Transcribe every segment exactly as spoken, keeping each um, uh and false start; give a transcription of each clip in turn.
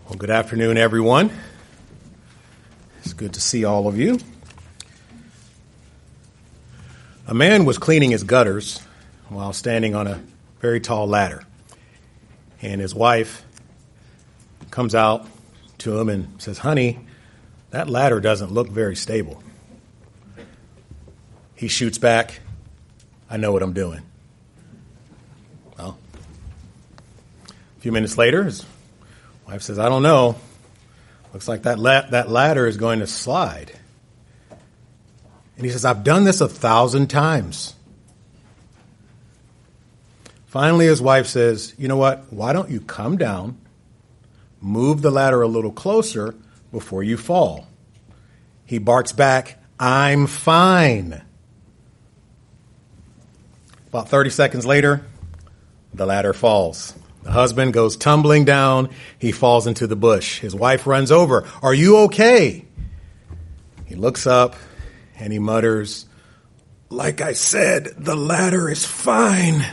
Well, good afternoon, everyone. It's good to see all of you. A man was cleaning his gutters while standing on a very tall ladder. And his wife comes out to him and says, "Honey, that ladder doesn't look very stable." He shoots back, "I know what I'm doing." Well, a few minutes later, his wife says, "I don't know. Looks like that la- that ladder is going to slide." And he says, "I've done this a thousand times." Finally, his wife says, "You know what? Why don't you come down, move the ladder a little closer before you fall?" He barks back, "I'm fine." About thirty seconds later, the ladder falls. The husband goes tumbling down. He falls into the bush. His wife runs over. "Are you okay?" He looks up and he mutters, "Like I said, the ladder is fine."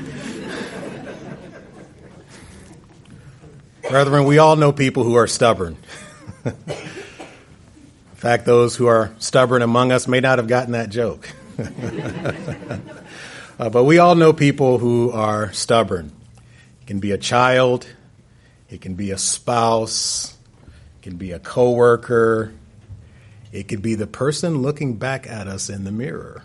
Brethren, we all know people who are stubborn. In fact, those who are stubborn among us may not have gotten that joke. uh, but we all know people who are stubborn. It can be a child, it can be a spouse, it can be a coworker, it could be the person looking back at us in the mirror.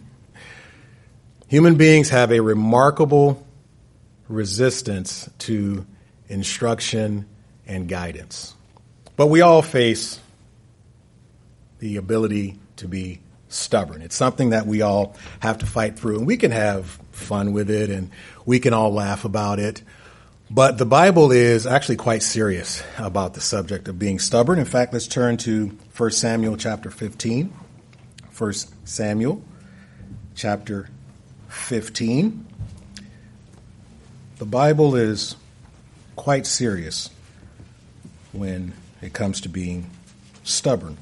Human beings have a remarkable resistance to instruction and guidance. But we all face the ability to be stubborn. It's something that we all have to fight through, and we can have fun with it and we can all laugh about it. But the Bible is actually quite serious about the subject of being stubborn. In fact, let's turn to First Samuel chapter fifteen. First Samuel chapter fifteen. The Bible is quite serious when it comes to being stubborn.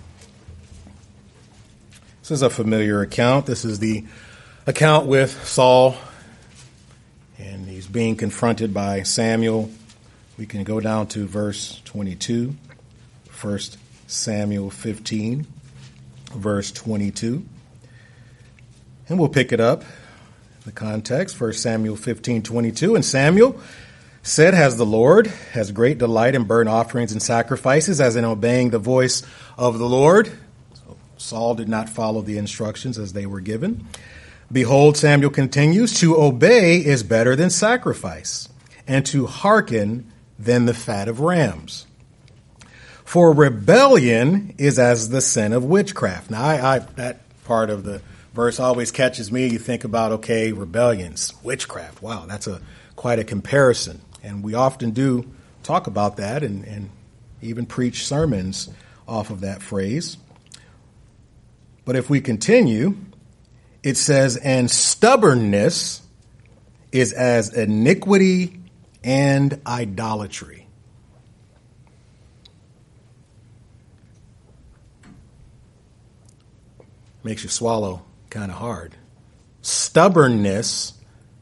This is a familiar account. This is the account with Saul, and he's being confronted by Samuel. We can go down to verse twenty-two, First Samuel fifteen, verse twenty-two, and we'll pick it up. The context, First Samuel fifteen, twenty-two, and Samuel said, "Has the Lord has great delight in burnt offerings and sacrifices, as in obeying the voice of the Lord?" So Saul did not follow the instructions as they were given. "Behold," Samuel continues, "to obey is better than sacrifice, and to hearken than the fat of rams. For rebellion is as the sin of witchcraft." Now, I, I that part of the verse always catches me. You think about, okay, rebellions, witchcraft. Wow, that's a quite a comparison. And we often do talk about that and, and even preach sermons off of that phrase. But if we continue, it says, "And stubbornness is as iniquity and idolatry." Makes you swallow kind of hard. Stubbornness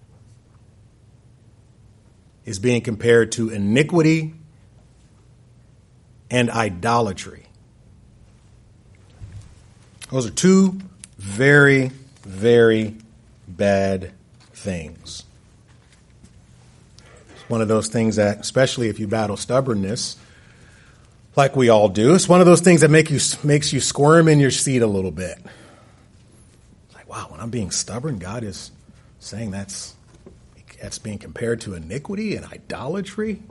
is being compared to iniquity and idolatry. Those are two very, very bad things. It's one of those things that, especially if you battle stubbornness, like we all do, it's one of those things that make you makes you squirm in your seat a little bit. Like, wow, when I'm being stubborn, God is saying that's that's being compared to iniquity and idolatry.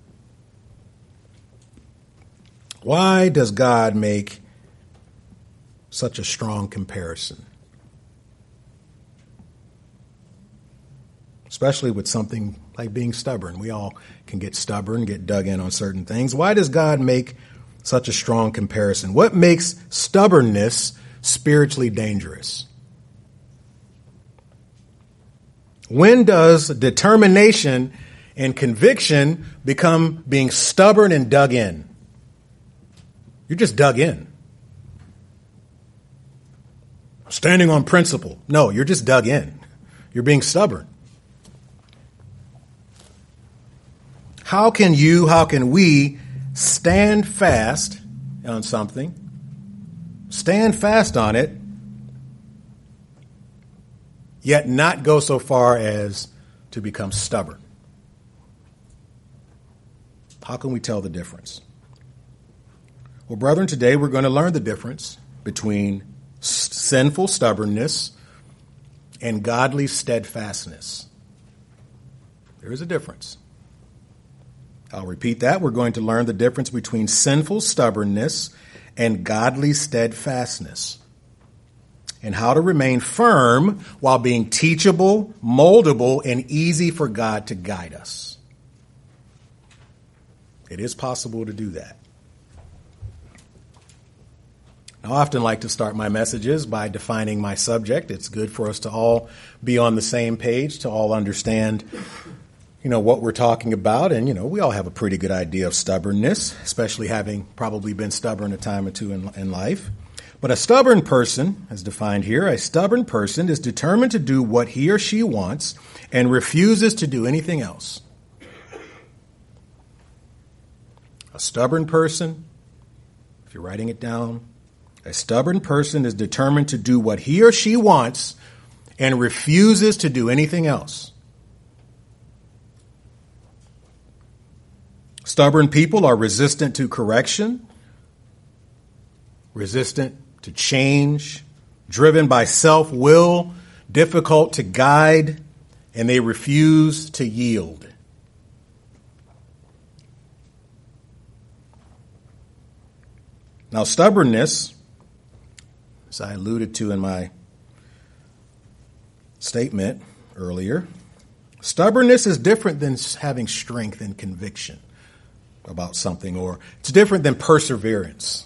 Why does God make such a strong comparison? Especially with something like being stubborn. We all can get stubborn, get dug in on certain things. Why does God make such a strong comparison? What makes stubbornness spiritually dangerous? When does determination and conviction become being stubborn and dug in? You're just dug in. Standing on principle. No, you're just dug in. You're being stubborn. How can you, how can we stand fast on something, stand fast on it, yet not go so far as to become stubborn. How can we tell the difference? Well, brethren, today we're going to learn the difference between sinful stubbornness and godly steadfastness. There is a difference. I'll repeat that. We're going to learn the difference between sinful stubbornness and godly steadfastness, and how to remain firm while being teachable, moldable, and easy for God to guide us. It is possible to do that. I often like to start my messages by defining my subject. It's good for us to all be on the same page, to all understand, you know, what we're talking about. And, you know, we all have a pretty good idea of stubbornness, especially having probably been stubborn a time or two in, in life. But a stubborn person, as defined here, a stubborn person is determined to do what he or she wants and refuses to do anything else. A stubborn person, if you're writing it down, a stubborn person is determined to do what he or she wants and refuses to do anything else. Stubborn people are resistant to correction, resistant to change, driven by self-will, difficult to guide, and they refuse to yield. Now, stubbornness, as I alluded to in my statement earlier, stubbornness is different than having strength and conviction about something, or it's different than perseverance.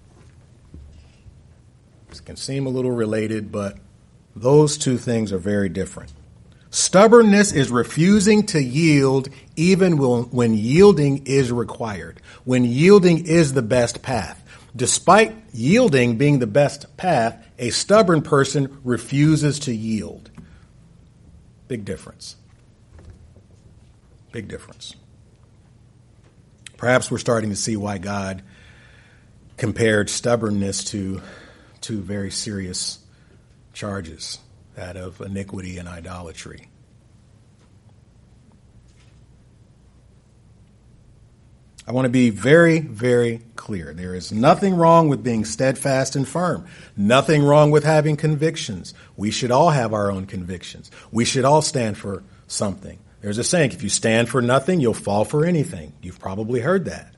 It can seem a little related, but those two things are very different. Stubbornness is refusing to yield even when yielding is required, when yielding is the best path. Despite yielding being the best path, a stubborn person refuses to yield. Big difference. Big difference. Perhaps we're starting to see why God compared stubbornness to two very serious charges, that of iniquity and idolatry. I want to be very, very clear. There is nothing wrong with being steadfast and firm. Nothing wrong with having convictions. We should all have our own convictions. We should all stand for something. There's a saying, if you stand for nothing, you'll fall for anything. You've probably heard that.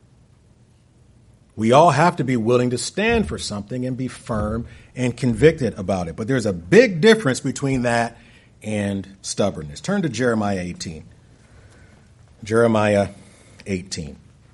We all have to be willing to stand for something and be firm and convicted about it. But there's a big difference between that and stubbornness. Turn to Jeremiah eighteen. Jeremiah eighteen.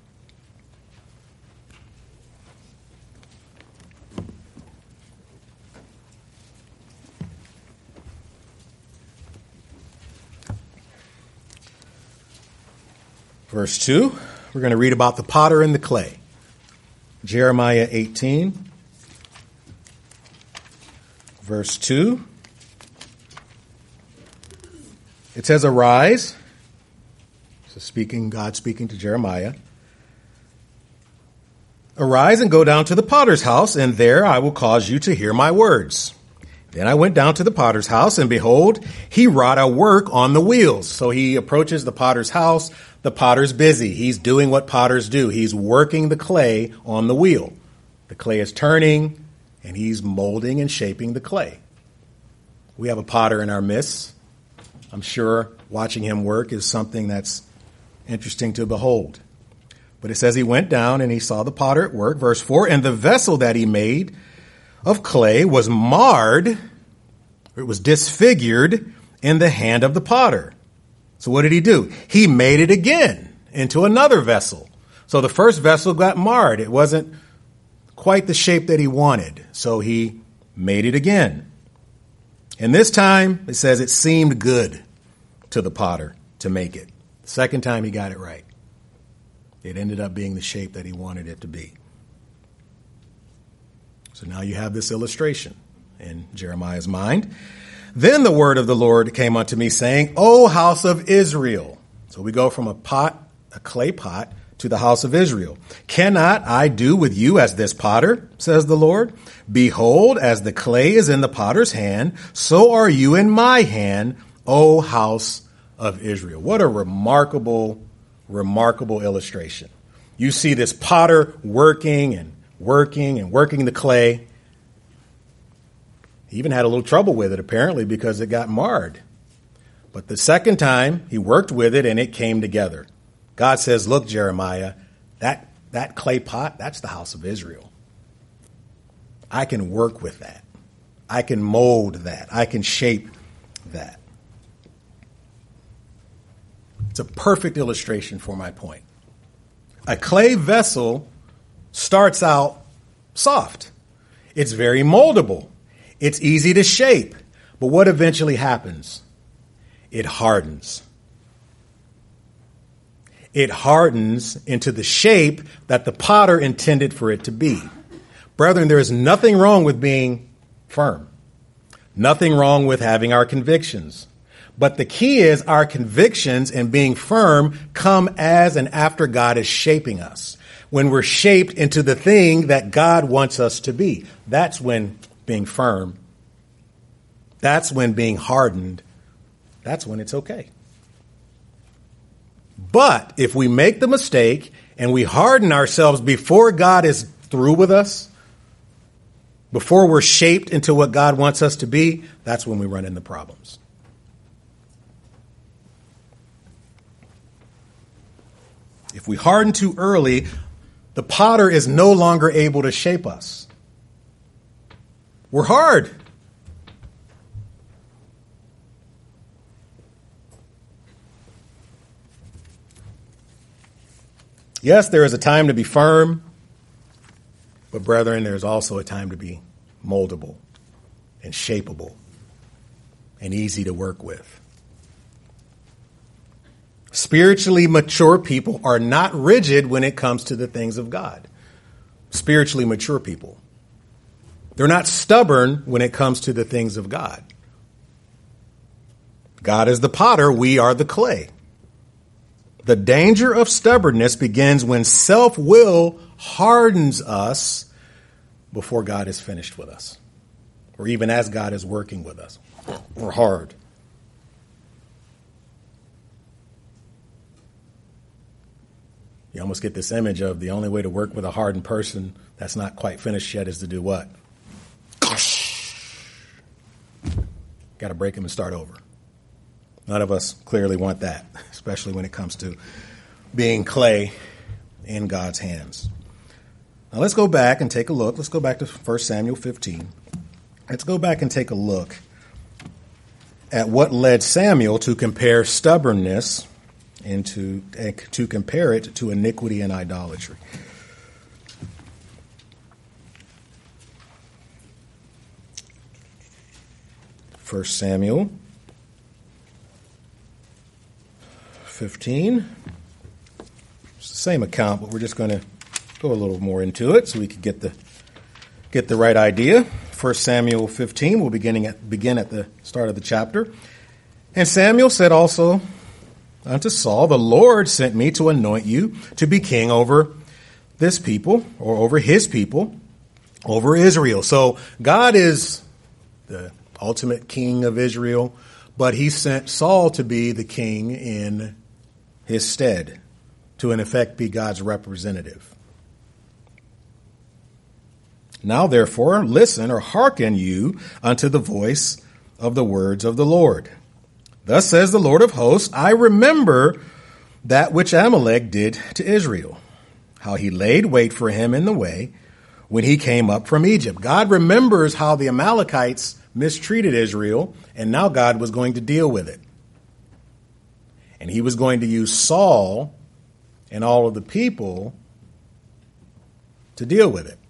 Verse two, we're going to read about the potter and the clay. Jeremiah eighteen, verse two. It says, "Arise." So speaking, God speaking to Jeremiah. "Arise and go down to the potter's house, and there I will cause you to hear my words." Then I went down to the potter's house, and behold, he wrought a work on the wheels. So he approaches the potter's house. The potter's busy. He's doing what potters do. He's working the clay on the wheel. The clay is turning, and he's molding and shaping the clay. We have a potter in our midst. I'm sure watching him work is something that's interesting to behold. But it says he went down and he saw the potter at work. Verse four, "And the vessel that he made of clay was marred," it was disfigured in the hand of the potter. So what did he do? He made it again into another vessel. So the first vessel got marred. It wasn't quite the shape that he wanted. So he made it again. And this time, it says it seemed good to the potter to make it. The second time he got it right. It ended up being the shape that he wanted it to be. So now you have this illustration in Jeremiah's mind. "Then the word of the Lord came unto me, saying, O house of Israel." So we go from a pot, a clay pot, to the house of Israel. Cannot I do with you as this potter, says the Lord? Behold, as the clay is in the potter's hand, so are you in my hand, O house of Israel. What a remarkable, remarkable illustration. You see this potter working and working and working the clay. He even had a little trouble with it, apparently, because it got marred. But the second time, he worked with it and it came together. God says, look, Jeremiah, that, that clay pot, that's the house of Israel. I can work with that. I can mold that. I can shape that. It's a perfect illustration for my point. A clay vessel starts out soft. It's very moldable. It's easy to shape. But what eventually happens? It hardens. It hardens into the shape that the potter intended for it to be. Brethren, there is nothing wrong with being firm. Nothing wrong with having our convictions. But the key is our convictions and being firm come as and after God is shaping us. When we're shaped into the thing that God wants us to be. That's when being firm, that's when being hardened, that's when it's okay. But if we make the mistake and we harden ourselves before God is through with us, before we're shaped into what God wants us to be, that's when we run into problems. If we harden too early, the potter is no longer able to shape us. We're hard. Yes, there is a time to be firm, but brethren, there's also a time to be moldable and shapeable and easy to work with. Spiritually mature people are not rigid when it comes to the things of God. Spiritually mature people. They're not stubborn when it comes to the things of God. God is the potter, we are the clay. The danger of stubbornness begins when self-will hardens us before God is finished with us, or even as God is working with us. We're hard. You almost get this image of the only way to work with a hardened person that's not quite finished yet is to do what? Got to break him and start over. None of us clearly want that, especially when it comes to being clay in God's hands. Now let's go back and take a look. Let's go back to First Samuel fifteen. Let's go back and take a look at what led Samuel to compare stubbornness and to, to compare it to iniquity and idolatry. First Samuel fifteen. It's the same account, but we're just going to go a little more into it so we can get the get the right idea. First Samuel fifteen, we'll beginning at, begin at the start of the chapter. And Samuel said also unto Saul, the Lord sent me to anoint you to be king over this people, or over his people, over Israel. So God is the ultimate king of Israel, but he sent Saul to be the king in his stead, to in effect be God's representative. Now therefore listen, or hearken you unto the voice of the words of the Lord. Thus says the Lord of hosts, I remember that which Amalek did to Israel, how he laid wait for him in the way when he came up from Egypt. God remembers how the Amalekites mistreated Israel, and now God was going to deal with it. And he was going to use Saul and all of the people to deal with it.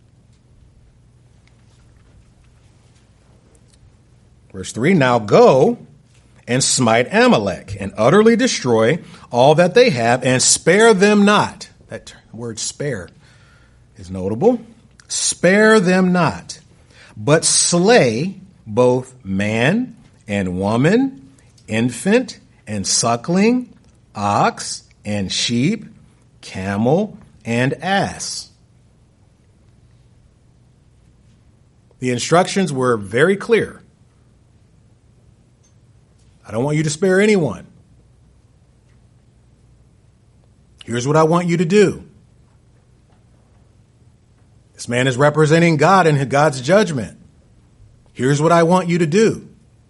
Verse three, now go and smite Amalek and utterly destroy all that they have and spare them not. That word spare is notable. Spare them not, but slay both man and woman, infant and suckling, ox and sheep, camel, and ass. The instructions were very clear. I don't want you to spare anyone. Here's what I want you to do. This man is representing God and God's judgment. Here's what I want you to do.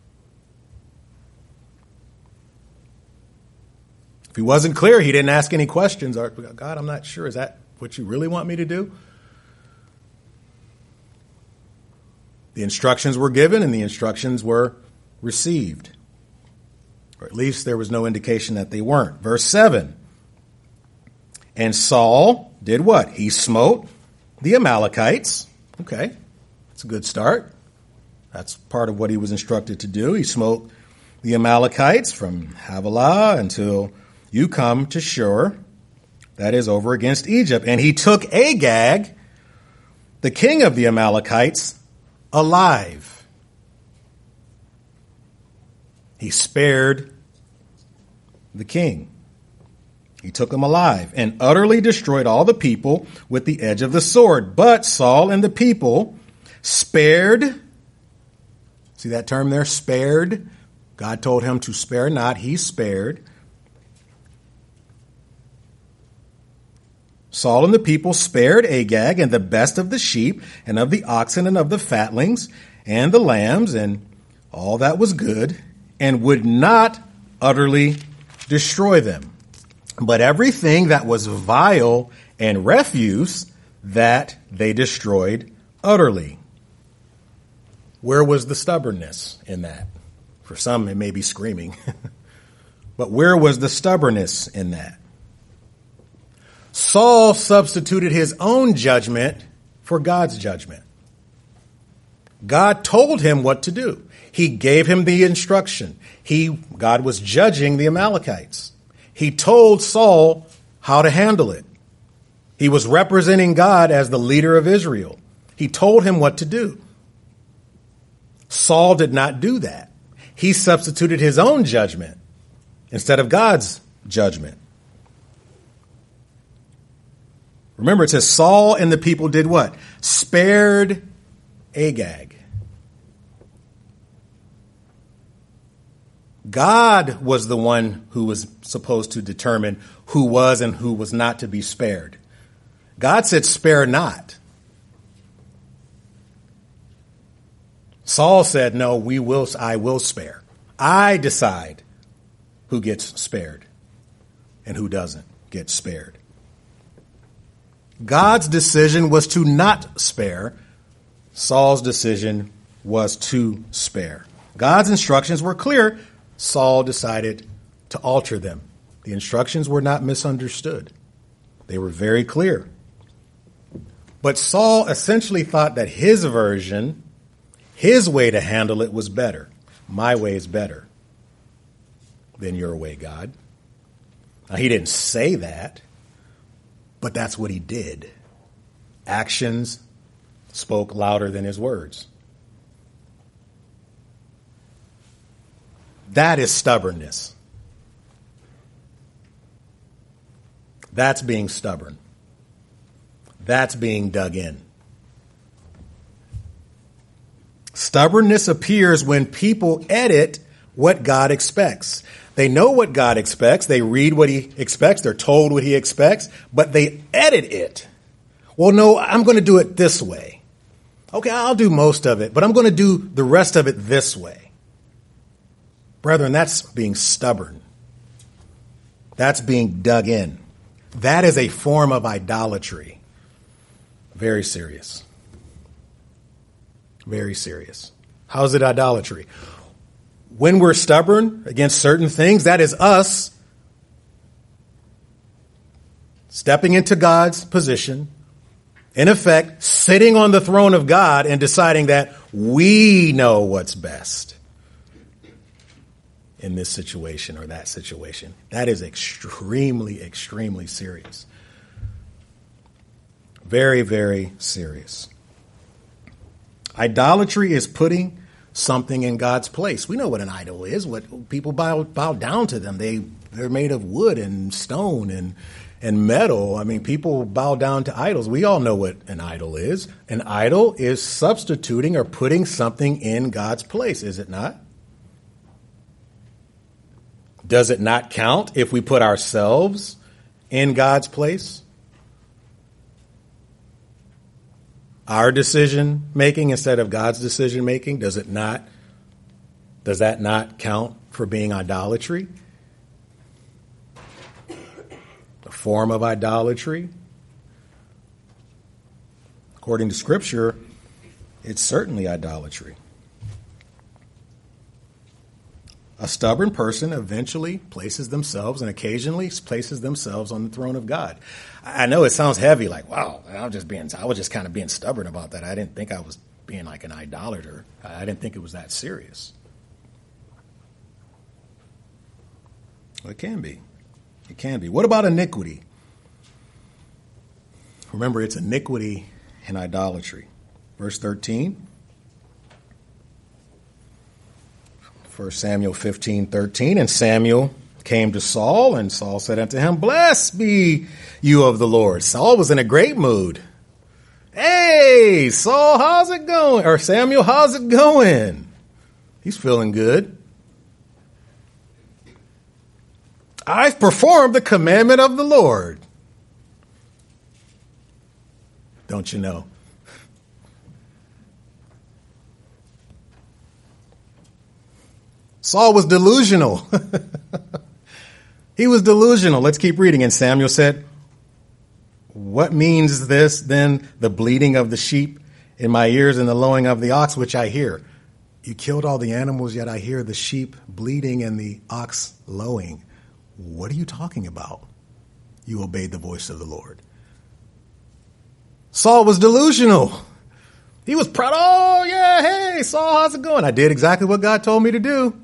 If he wasn't clear, he didn't ask any questions. God, I'm not sure. Is that what you really want me to do? The instructions were given and the instructions were received. Or at least there was no indication that they weren't. Verse seven. And Saul did what? He smote the Amalekites. Okay, that's a good start. That's part of what he was instructed to do. He smote the Amalekites from Havilah until you come to Shur, that is over against Egypt. And he took Agag, the king of the Amalekites, alive. He spared the king. He took him alive and utterly destroyed all the people with the edge of the sword. But Saul and the people spared. See that term there? Spared. God told him to spare not. He spared. Saul and the people spared Agag and the best of the sheep and of the oxen and of the fatlings and the lambs and all that was good, and would not utterly destroy them. But everything that was vile and refuse, that they destroyed utterly. Where was the stubbornness in that? For some, it may be screaming. But where was the stubbornness in that? Saul substituted his own judgment for God's judgment. God told him what to do. He gave him the instruction. He, God was judging the Amalekites. He told Saul how to handle it. He was representing God as the leader of Israel. He told him what to do. Saul did not do that. He substituted his own judgment instead of God's judgment. Remember, it says Saul and the people did what? Spared Agag. God was the one who was supposed to determine who was and who was not to be spared. God said, spare not. Saul said, no, we will, I will spare. I decide who gets spared and who doesn't get spared. God's decision was to not spare. Saul's decision was to spare. God's instructions were clear. Saul decided to alter them. The instructions were not misunderstood. They were very clear. But Saul essentially thought that his version, his way to handle it was better. My way is better than your way, God. Now, he didn't say that, but that's what he did. Actions spoke louder than his words. That is stubbornness. That's being stubborn. That's being dug in. Stubbornness appears when people edit what God expects. They know what God expects. They read what he expects. They're told what he expects, but they edit it. Well, no, I'm going to do it this way. Okay, I'll do most of it, but I'm going to do the rest of it this way. Brethren, that's being stubborn. That's being dug in. That is a form of idolatry. Very serious. Very serious. How is it idolatry? When we're stubborn against certain things, that is us stepping into God's position, in effect, sitting on the throne of God and deciding that we know what's best in this situation or that situation. That is extremely, extremely serious. Very, very serious. Idolatry is putting something in God's place. We know what an idol is. What people bow bow down to them. They they're made of wood and stone and and metal. I mean, people bow down to idols. We all know what an idol is. An idol is substituting or putting something in God's place, is it not? Does it not count if we put ourselves in God's place? Our decision making instead of God's decision making, does it not? Does that not count for being idolatry? A form of idolatry? According to Scripture, it's certainly idolatry. A stubborn person eventually places themselves and occasionally places themselves on the throne of God. I know it sounds heavy, like, wow, I was just being, I was just kind of being stubborn about that. I didn't think I was being like an idolater. I didn't think it was that serious. Well, it can be. It can be. What about iniquity? Remember, it's iniquity and idolatry. Verse thirteen. First Samuel fifteen, thirteen. And Samuel came to Saul, and Saul said unto him, Blessed be you of the Lord. Saul was in a great mood. Hey, Saul, how's it going? Or Samuel, how's it going? He's feeling good. I've performed the commandment of the Lord. Don't you know? Saul was delusional. He was delusional. Let's keep reading. And Samuel said, What means this then, the bleating of the sheep in my ears and the lowing of the ox, which I hear? You killed all the animals, yet I hear the sheep bleating and the ox lowing. What are you talking about? You obeyed the voice of the Lord. Saul was delusional. He was proud. Oh, yeah, hey, Saul, how's it going? I did exactly what God told me to do.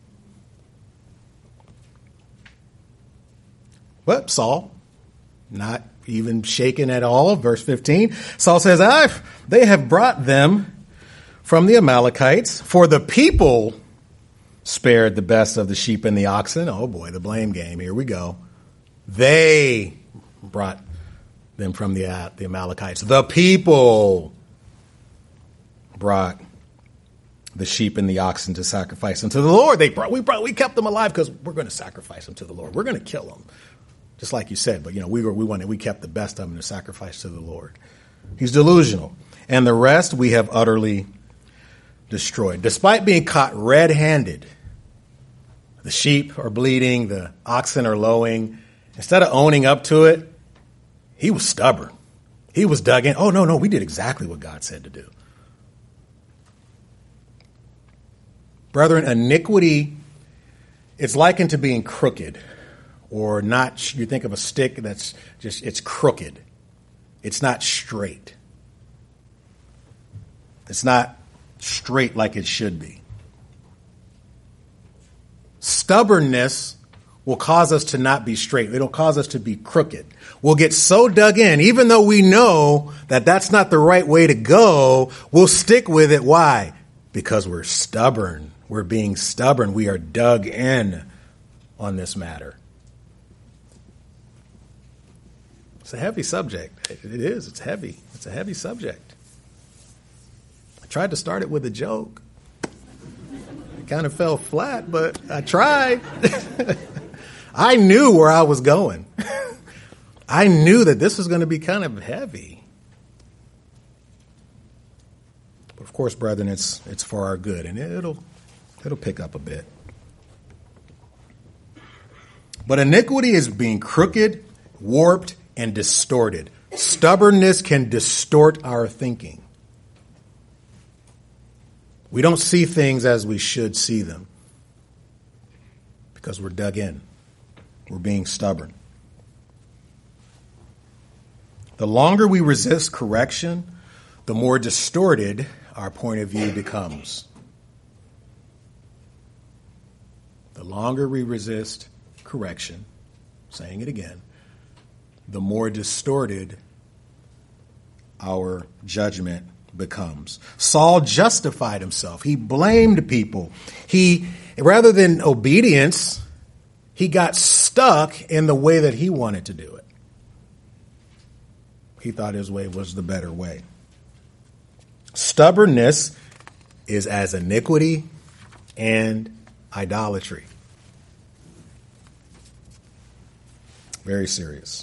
But Saul, not even shaken at all. Verse fifteen, Saul says, I've, they have brought them from the Amalekites, for the people spared the best of the sheep and the oxen. Oh boy, the blame game. Here we go. They brought them from the, uh, the Amalekites. The people brought the sheep and the oxen to sacrifice unto the Lord. They brought, we brought, we kept them alive because we're going to sacrifice them to the Lord. We're going to kill them. Just like you said, but you know, we were, we wanted, we kept the best of them to sacrifice to the Lord. He's delusional. And the rest we have utterly destroyed. Despite being caught red-handed, the sheep are bleating, the oxen are lowing. Instead of owning up to it, he was stubborn. He was dug in. Oh, no, no, we did exactly what God said to do. Brethren, iniquity is likened to being crooked. Or not, you think of a stick that's just, it's crooked. It's not straight. It's not straight like it should be. Stubbornness will cause us to not be straight. It'll cause us to be crooked. We'll get so dug in, even though we know that that's not the right way to go, we'll stick with it. Why? Because we're stubborn. We're being stubborn. We are dug in on this matter. It's a heavy subject. It is. It's heavy. It's a heavy subject. I tried to start it with a joke. It kind of fell flat, but I tried. I knew where I was going. I knew that this was going to be kind of heavy. But of course, brethren, it's it's for our good, and it'll it'll pick up a bit. But iniquity is being crooked, warped, and distorted. Stubbornness can distort our thinking. We don't see things as we should see them because we're dug in. We're being stubborn. The longer we resist correction, the more distorted our point of view becomes. The longer we resist correction, saying it again, the more distorted our judgment becomes. Saul justified himself. He blamed people. He, rather than obedience, he got stuck in the way that he wanted to do it. He thought his way was the better way. Stubbornness is as iniquity and idolatry. Very serious.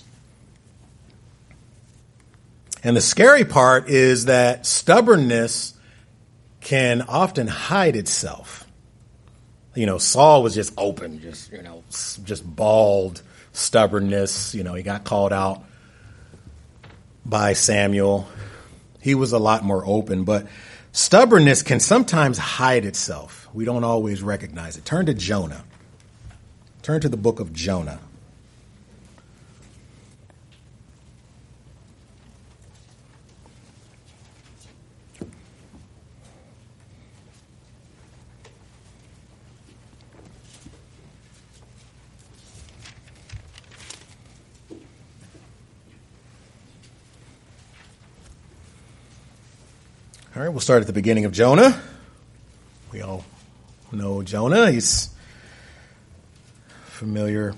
And the scary part is that stubbornness can often hide itself. You know, Saul was just open, just, you know, just bald stubbornness. You know, he got called out by Samuel. He was a lot more open, but stubbornness can sometimes hide itself. We don't always recognize it. Turn to Jonah. Turn to the book of Jonah. All right, we'll start at the beginning of Jonah. We all know Jonah. He's a familiar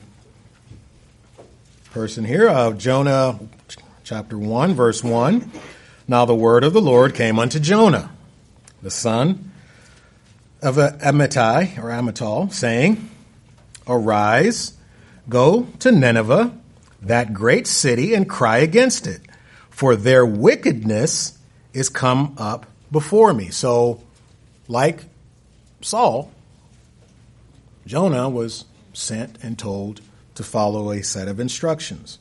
person here. Uh, Jonah chapter one, verse one. Now the word of the Lord came unto Jonah, the son of Amittai, or Amittai, saying, Arise, go to Nineveh, that great city, and cry against it, for their wickedness is come up before me. So, like Saul, Jonah was sent and told to follow a set of instructions.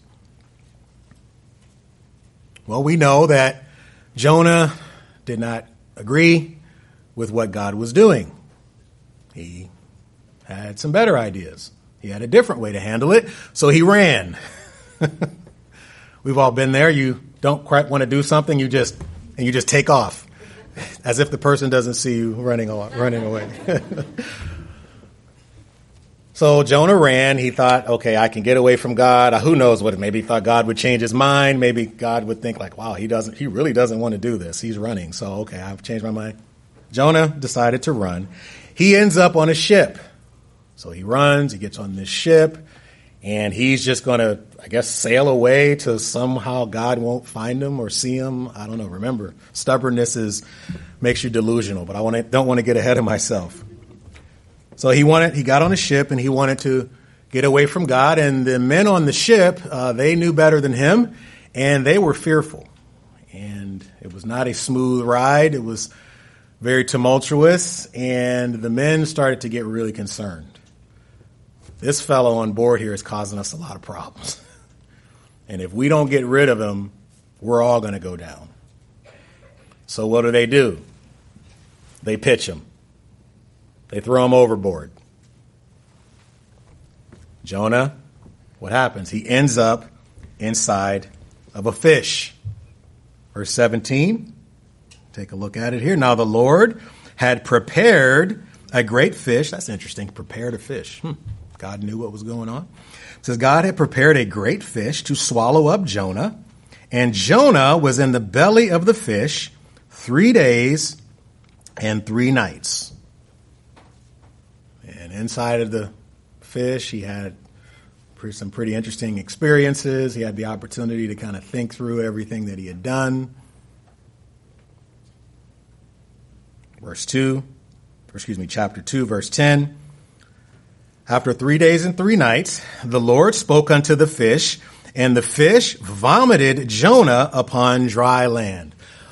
Well, we know that Jonah did not agree with what God was doing. He had some better ideas. He had a different way to handle it, so he ran. We've all been there. You don't quite want to do something, you just and you just take off, as if the person doesn't see you running running away. So Jonah ran. He thought, okay, I can get away from God. Who knows what? Maybe he thought God would change his mind. Maybe God would think like, wow, he doesn't. He really doesn't want to do this. He's running. So, okay, I've changed my mind. Jonah decided to run. He ends up on a ship. So he runs. He gets on this ship. And he's just going to, I guess, sail away to somehow God won't find him or see him. I don't know. Remember, stubbornness is makes you delusional, but I want to, don't want to get ahead of myself. So he wanted, he got on a ship and he wanted to get away from God. And the men on the ship, uh, they knew better than him, and they were fearful. And it was not a smooth ride. It was very tumultuous, and the men started to get really concerned. This fellow on board here is causing us a lot of problems. And if we don't get rid of him, we're all going to go down. So what do they do? They pitch him. They throw him overboard. Jonah, what happens? He ends up inside of a fish. Verse seventeen, take a look at it here. Now the Lord had prepared a great fish. That's interesting. Prepared a fish. Hmm. God knew what was going on. It says God had prepared a great fish to swallow up Jonah, and Jonah was in the belly of the fish three days and three nights. And inside of the fish, he had some pretty interesting experiences. He had the opportunity to kind of think through everything that he had done. Verse two, or excuse me, chapter two, verse ten. After three days and three nights, the Lord spoke unto the fish, and the fish vomited Jonah upon dry land.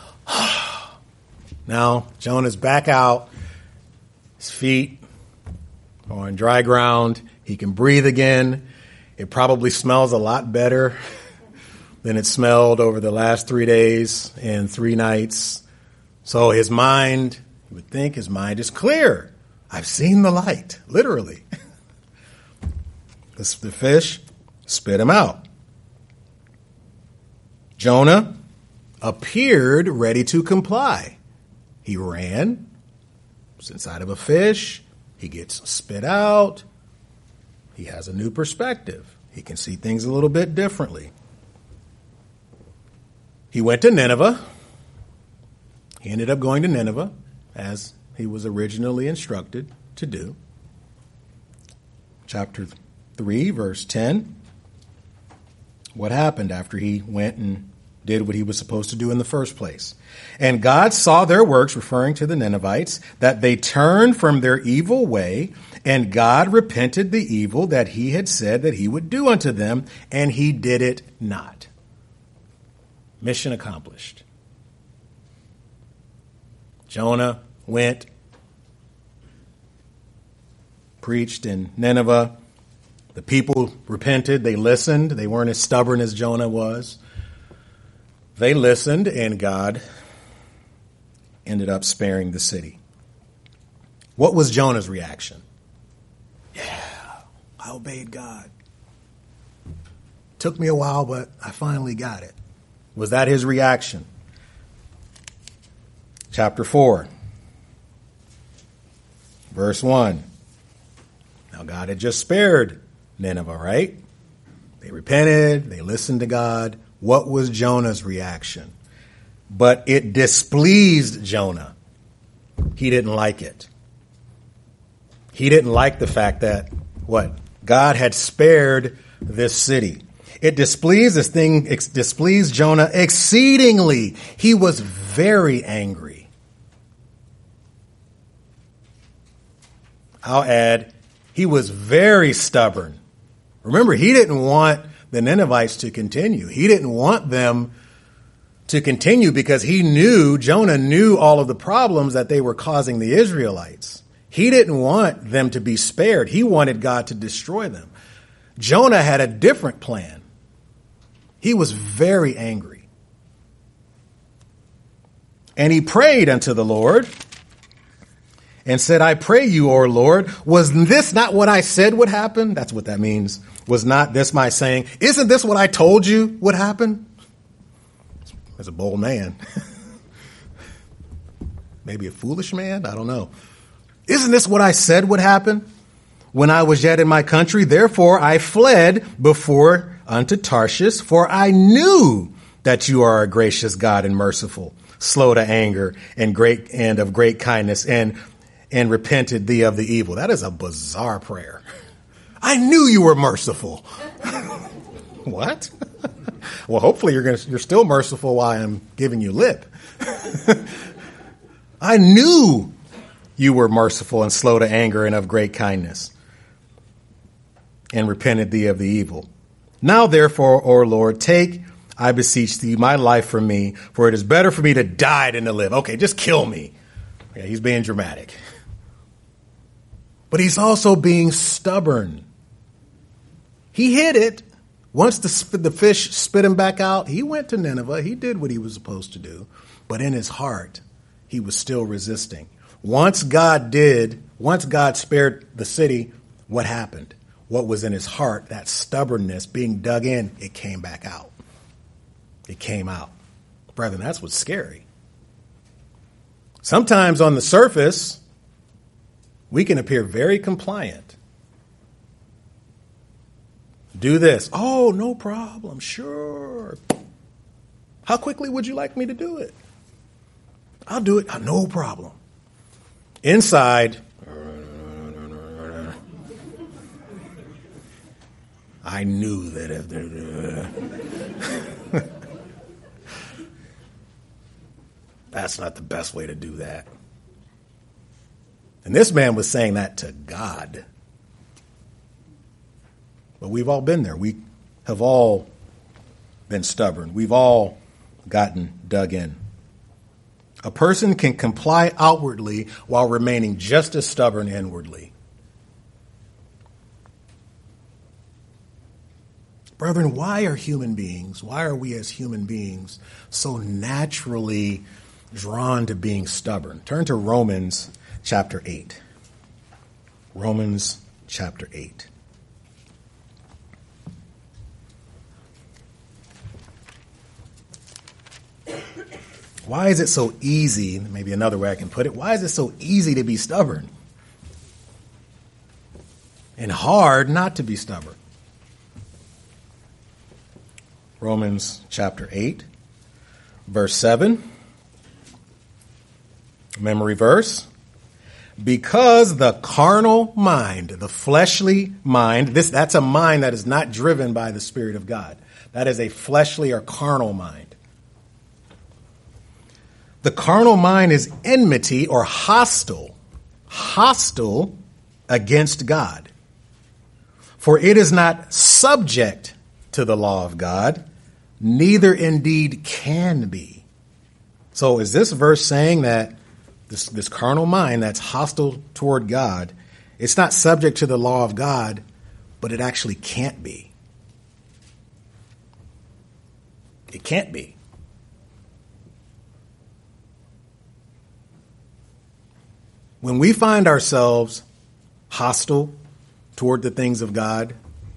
Now, Jonah's back out. His feet are on dry ground. He can breathe again. It probably smells a lot better than it smelled over the last three days and three nights. So his mind, you would think his mind is clear. I've seen the light, literally. The fish spit him out. Jonah appeared ready to comply. He ran, was inside of a fish. He gets spit out. He has a new perspective. He can see things a little bit differently. He went to Nineveh. He ended up going to Nineveh, as he was originally instructed to do. Chapter three, verse ten. What happened after he went and did what he was supposed to do in the first place. And God saw their works, referring to the Ninevites, that they turned from their evil way, and God repented the evil that he had said that he would do unto them, and he did it not. Mission accomplished. Jonah went, preached in Nineveh. The people repented. They listened. They weren't as stubborn as Jonah was. They listened, and God ended up sparing the city. What was Jonah's reaction? Yeah, I obeyed God. Took me a while, but I finally got it. Was that his reaction? Chapter four, verse one. Now God had just spared Nineveh, right? They repented. They listened to God. What was Jonah's reaction? But it displeased Jonah. He didn't like it. He didn't like the fact that, what? God had spared this city. It displeased this thing, it displeased Jonah exceedingly. He was very angry. I'll add, he was very stubborn. Remember, he didn't want the Ninevites to continue. He didn't want them to continue because he knew, Jonah knew all of the problems that they were causing the Israelites. He didn't want them to be spared. He wanted God to destroy them. Jonah had a different plan. He was very angry. And he prayed unto the Lord and said, I pray you, O Lord, was this not what I said would happen? That's what that means. Was not this my saying? Isn't this what I told you would happen? As a bold man. Maybe a foolish man? I don't know. Isn't this what I said would happen when I was yet in my country? Therefore I fled before unto Tarshish, for I knew that you are a gracious God and merciful, slow to anger and great and of great kindness, and and repented thee of the evil. That is a bizarre prayer. I knew you were merciful. What? Well, hopefully you're going to, you're still merciful while I'm giving you lip. I knew you were merciful and slow to anger and of great kindness, and repented thee of the evil. Now, therefore, O Lord, take, I beseech thee, my life from me, for it is better for me to die than to live. Okay, just kill me. Yeah, he's being dramatic. But he's also being stubborn. He hid it. Once the, the fish spit him back out, he went to Nineveh. He did what he was supposed to do. But in his heart, he was still resisting. Once God did, once God spared the city, what happened? What was in his heart, that stubbornness being dug in, it came back out. It came out. Brethren, that's what's scary. Sometimes on the surface, we can appear very compliant. Do this. Oh, no problem. Sure. How quickly would you like me to do it? I'll do it. No problem. Inside, I knew that if that's not the best way to do that. And this man was saying that to God. But we've all been there. We have all been stubborn. We've all gotten dug in. A person can comply outwardly while remaining just as stubborn inwardly. Brethren, why are human beings, why are we as human beings so naturally drawn to being stubborn? Turn to Romans chapter eight. Romans chapter eight. Why is it so easy, maybe another way I can put it, why is it so easy to be stubborn? And hard not to be stubborn? Romans chapter eight, verse seven. Memory verse. Because the carnal mind, the fleshly mind, this that's a mind that is not driven by the Spirit of God. That is a fleshly or carnal mind. The carnal mind is enmity or hostile, hostile against God. For it is not subject to the law of God, neither indeed can be. So is this verse saying that this, this carnal mind that's hostile toward God, it's not subject to the law of God, but it actually can't be? It can't be. When we find ourselves hostile toward the things of God,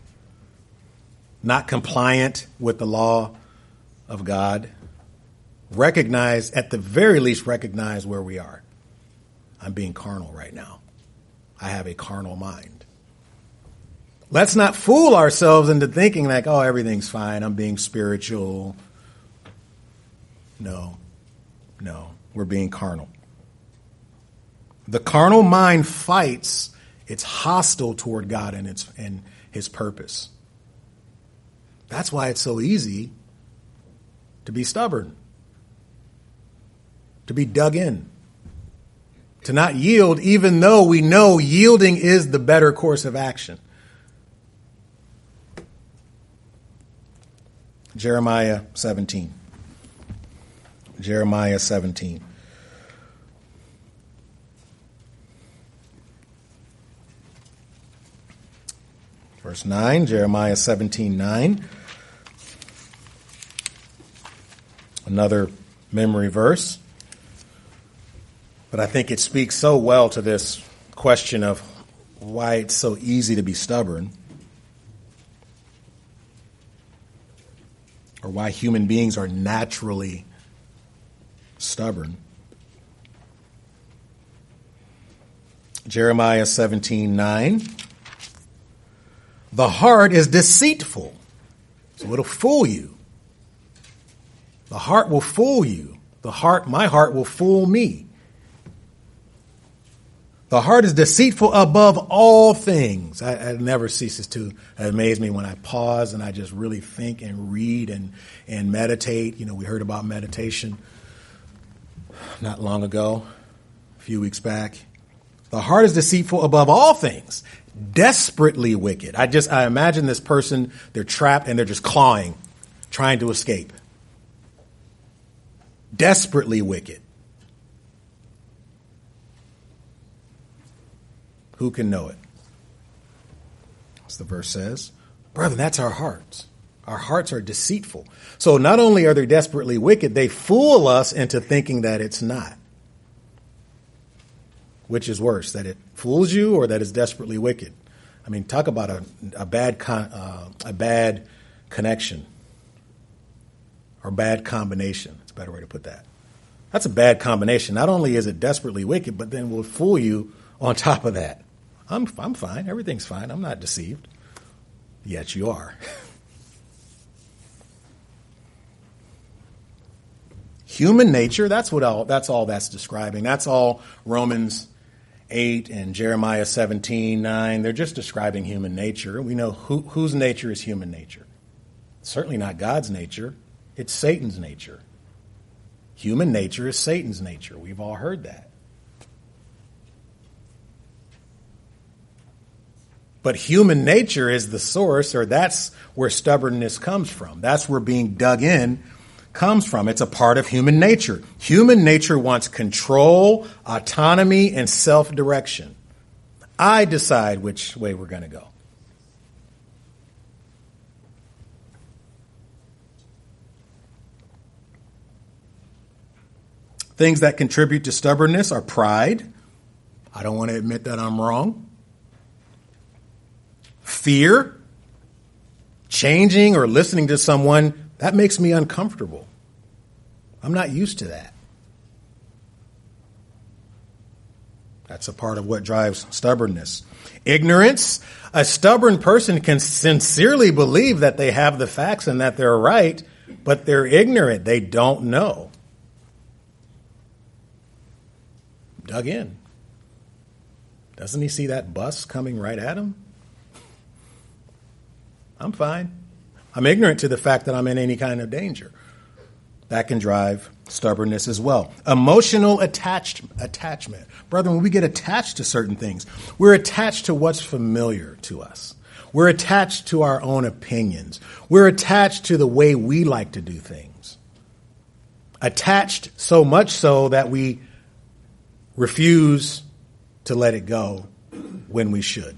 not compliant with the law of God, recognize, at the very least, recognize where we are. I'm being carnal right now. I have a carnal mind. Let's not fool ourselves into thinking like, oh, everything's fine. I'm being spiritual. No, no, we're being carnal. The carnal mind fights. It's hostile toward God and its and his purpose. That's why it's so easy to be stubborn, to be dug in, to not yield, even though we know yielding is the better course of action. Jeremiah seventeen. Jeremiah seventeen. Verse nine, Jeremiah seventeen nine. Another memory verse. But I think it speaks so well to this question of why it's so easy to be stubborn, or why human beings are naturally stubborn. Jeremiah seventeen nine. The heart is deceitful, so it'll fool you. The heart will fool you. The heart, my heart will fool me. The heart is deceitful above all things. I, it never ceases to amaze me when I pause and I just really think and read and, and meditate. You know, we heard about meditation not long ago, a few weeks back. The heart is deceitful above all things, desperately wicked. I just, I imagine this person, they're trapped and they're just clawing, trying to escape. Desperately wicked. Who can know it? As the verse says, brother, that's our hearts. Our hearts are deceitful. So not only are they desperately wicked, they fool us into thinking that it's not. Which is worse, that it fools you or that it's desperately wicked? I mean, talk about a, a bad con, uh, a bad connection or bad combination. That's a better way to put that. That's a bad combination. Not only is it desperately wicked, but then will fool you on top of that. I'm I'm fine. Everything's fine. I'm not deceived. Yet you are. Human nature, that's what all that's all that's describing. That's all Romans eight and Jeremiah seventeen nine. They're just describing human nature. We know who, whose nature is human nature. Certainly not God's nature. It's Satan's nature. Human nature is Satan's nature. We've all heard that. But human nature is the source, or that's where stubbornness comes from. That's where being dug in comes from. It's a part of human nature. Human nature wants control, autonomy, and self-direction. I decide which way we're going to go. Things that contribute to stubbornness are pride. I don't want to admit that I'm wrong. Fear, changing or listening to someone, that makes me uncomfortable. I'm not used to that. That's a part of what drives stubbornness. Ignorance, a stubborn person can sincerely believe that they have the facts and that they're right, but they're ignorant. They don't know. Dug in. Doesn't he see that bus coming right at him? I'm fine. I'm ignorant to the fact that I'm in any kind of danger. that can drive stubbornness as well. Emotional attached, attachment. Brethren, when we get attached to certain things, we're attached to what's familiar to us. We're attached to our own opinions. We're attached to the way we like to do things. Attached so much so that we refuse to let it go when we should.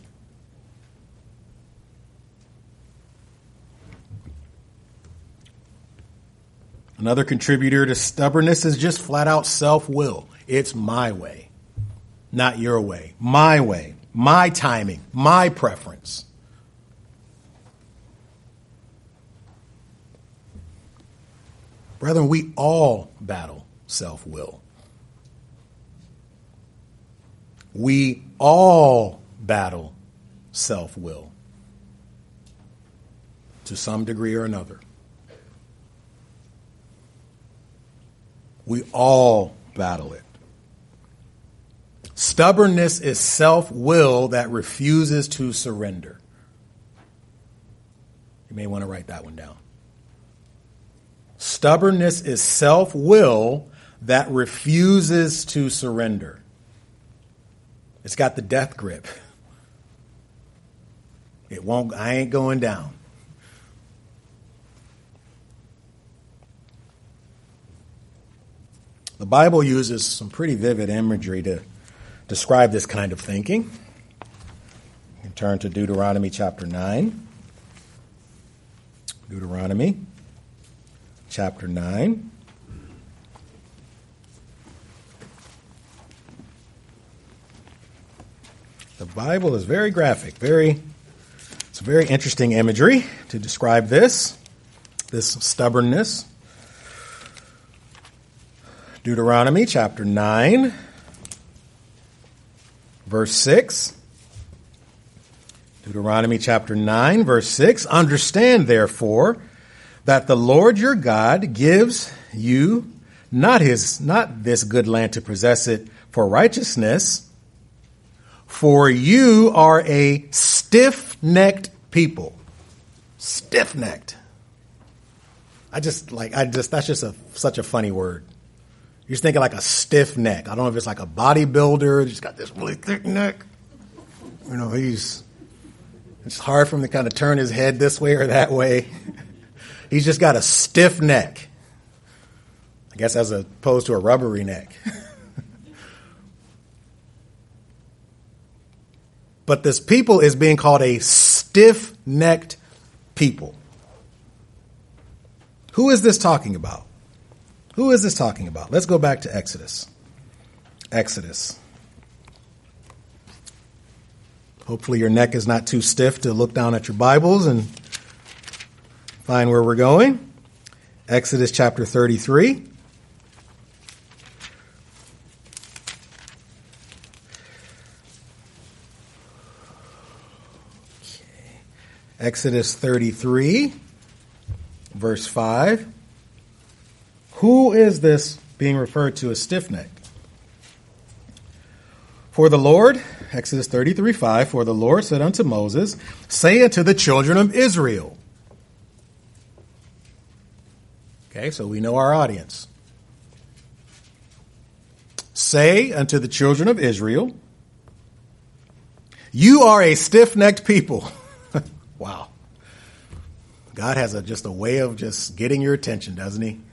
Another contributor to stubbornness is just flat out self-will. It's my way, not your way. My way, my timing, my preference. Brethren, we all battle self-will. We all battle self-will to some degree or another. We all battle it. Stubbornness is self-will that refuses to surrender. You may want to write that one down. Stubbornness is self-will that refuses to surrender. It's got the death grip. It won't, I ain't going down. The Bible uses some pretty vivid imagery to describe this kind of thinking. You can turn to Deuteronomy chapter nine. Deuteronomy chapter nine. The Bible is very graphic, very, it's very interesting imagery to describe this, this stubbornness. Deuteronomy chapter nine, verse six. Deuteronomy chapter nine, verse six. Understand, therefore, that the Lord your God gives you not his, not this good land to possess it for righteousness, for you are a stiff-necked people. Stiff-necked. I just like, I just, that's just a, such a funny word. You're just thinking like a stiff neck. I don't know if it's like a bodybuilder. He's got this really thick neck. You know, he's, it's hard for him to kind of turn his head this way or that way. He's just got a stiff neck. I guess as opposed to a rubbery neck. But this people is being called a stiff-necked people. Who is this talking about? Who is this talking about? Let's go back to Exodus. Exodus. Hopefully your neck is not too stiff to look down at your Bibles and find where we're going. Exodus chapter thirty-three. Okay. Exodus thirty-three, verse five. Who is this being referred to as stiff-necked? For the Lord, Exodus thirty-three five, for the Lord said unto Moses, say unto the children of Israel. Okay, so we know our audience. Say unto the children of Israel, you are a stiff-necked people. Wow. God has a, just a way of just getting your attention, doesn't he?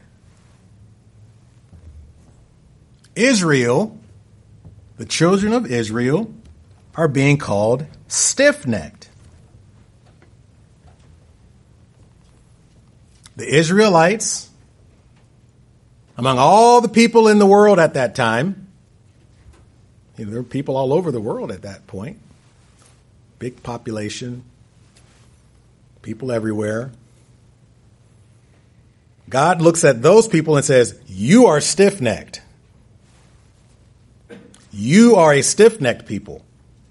Israel, the children of Israel, are being called stiff-necked. The Israelites, among all the people in the world at that time, you know, there were people all over the world at that point, big population, people everywhere. God looks at those people and says, you are stiff-necked. You are a stiff-necked people.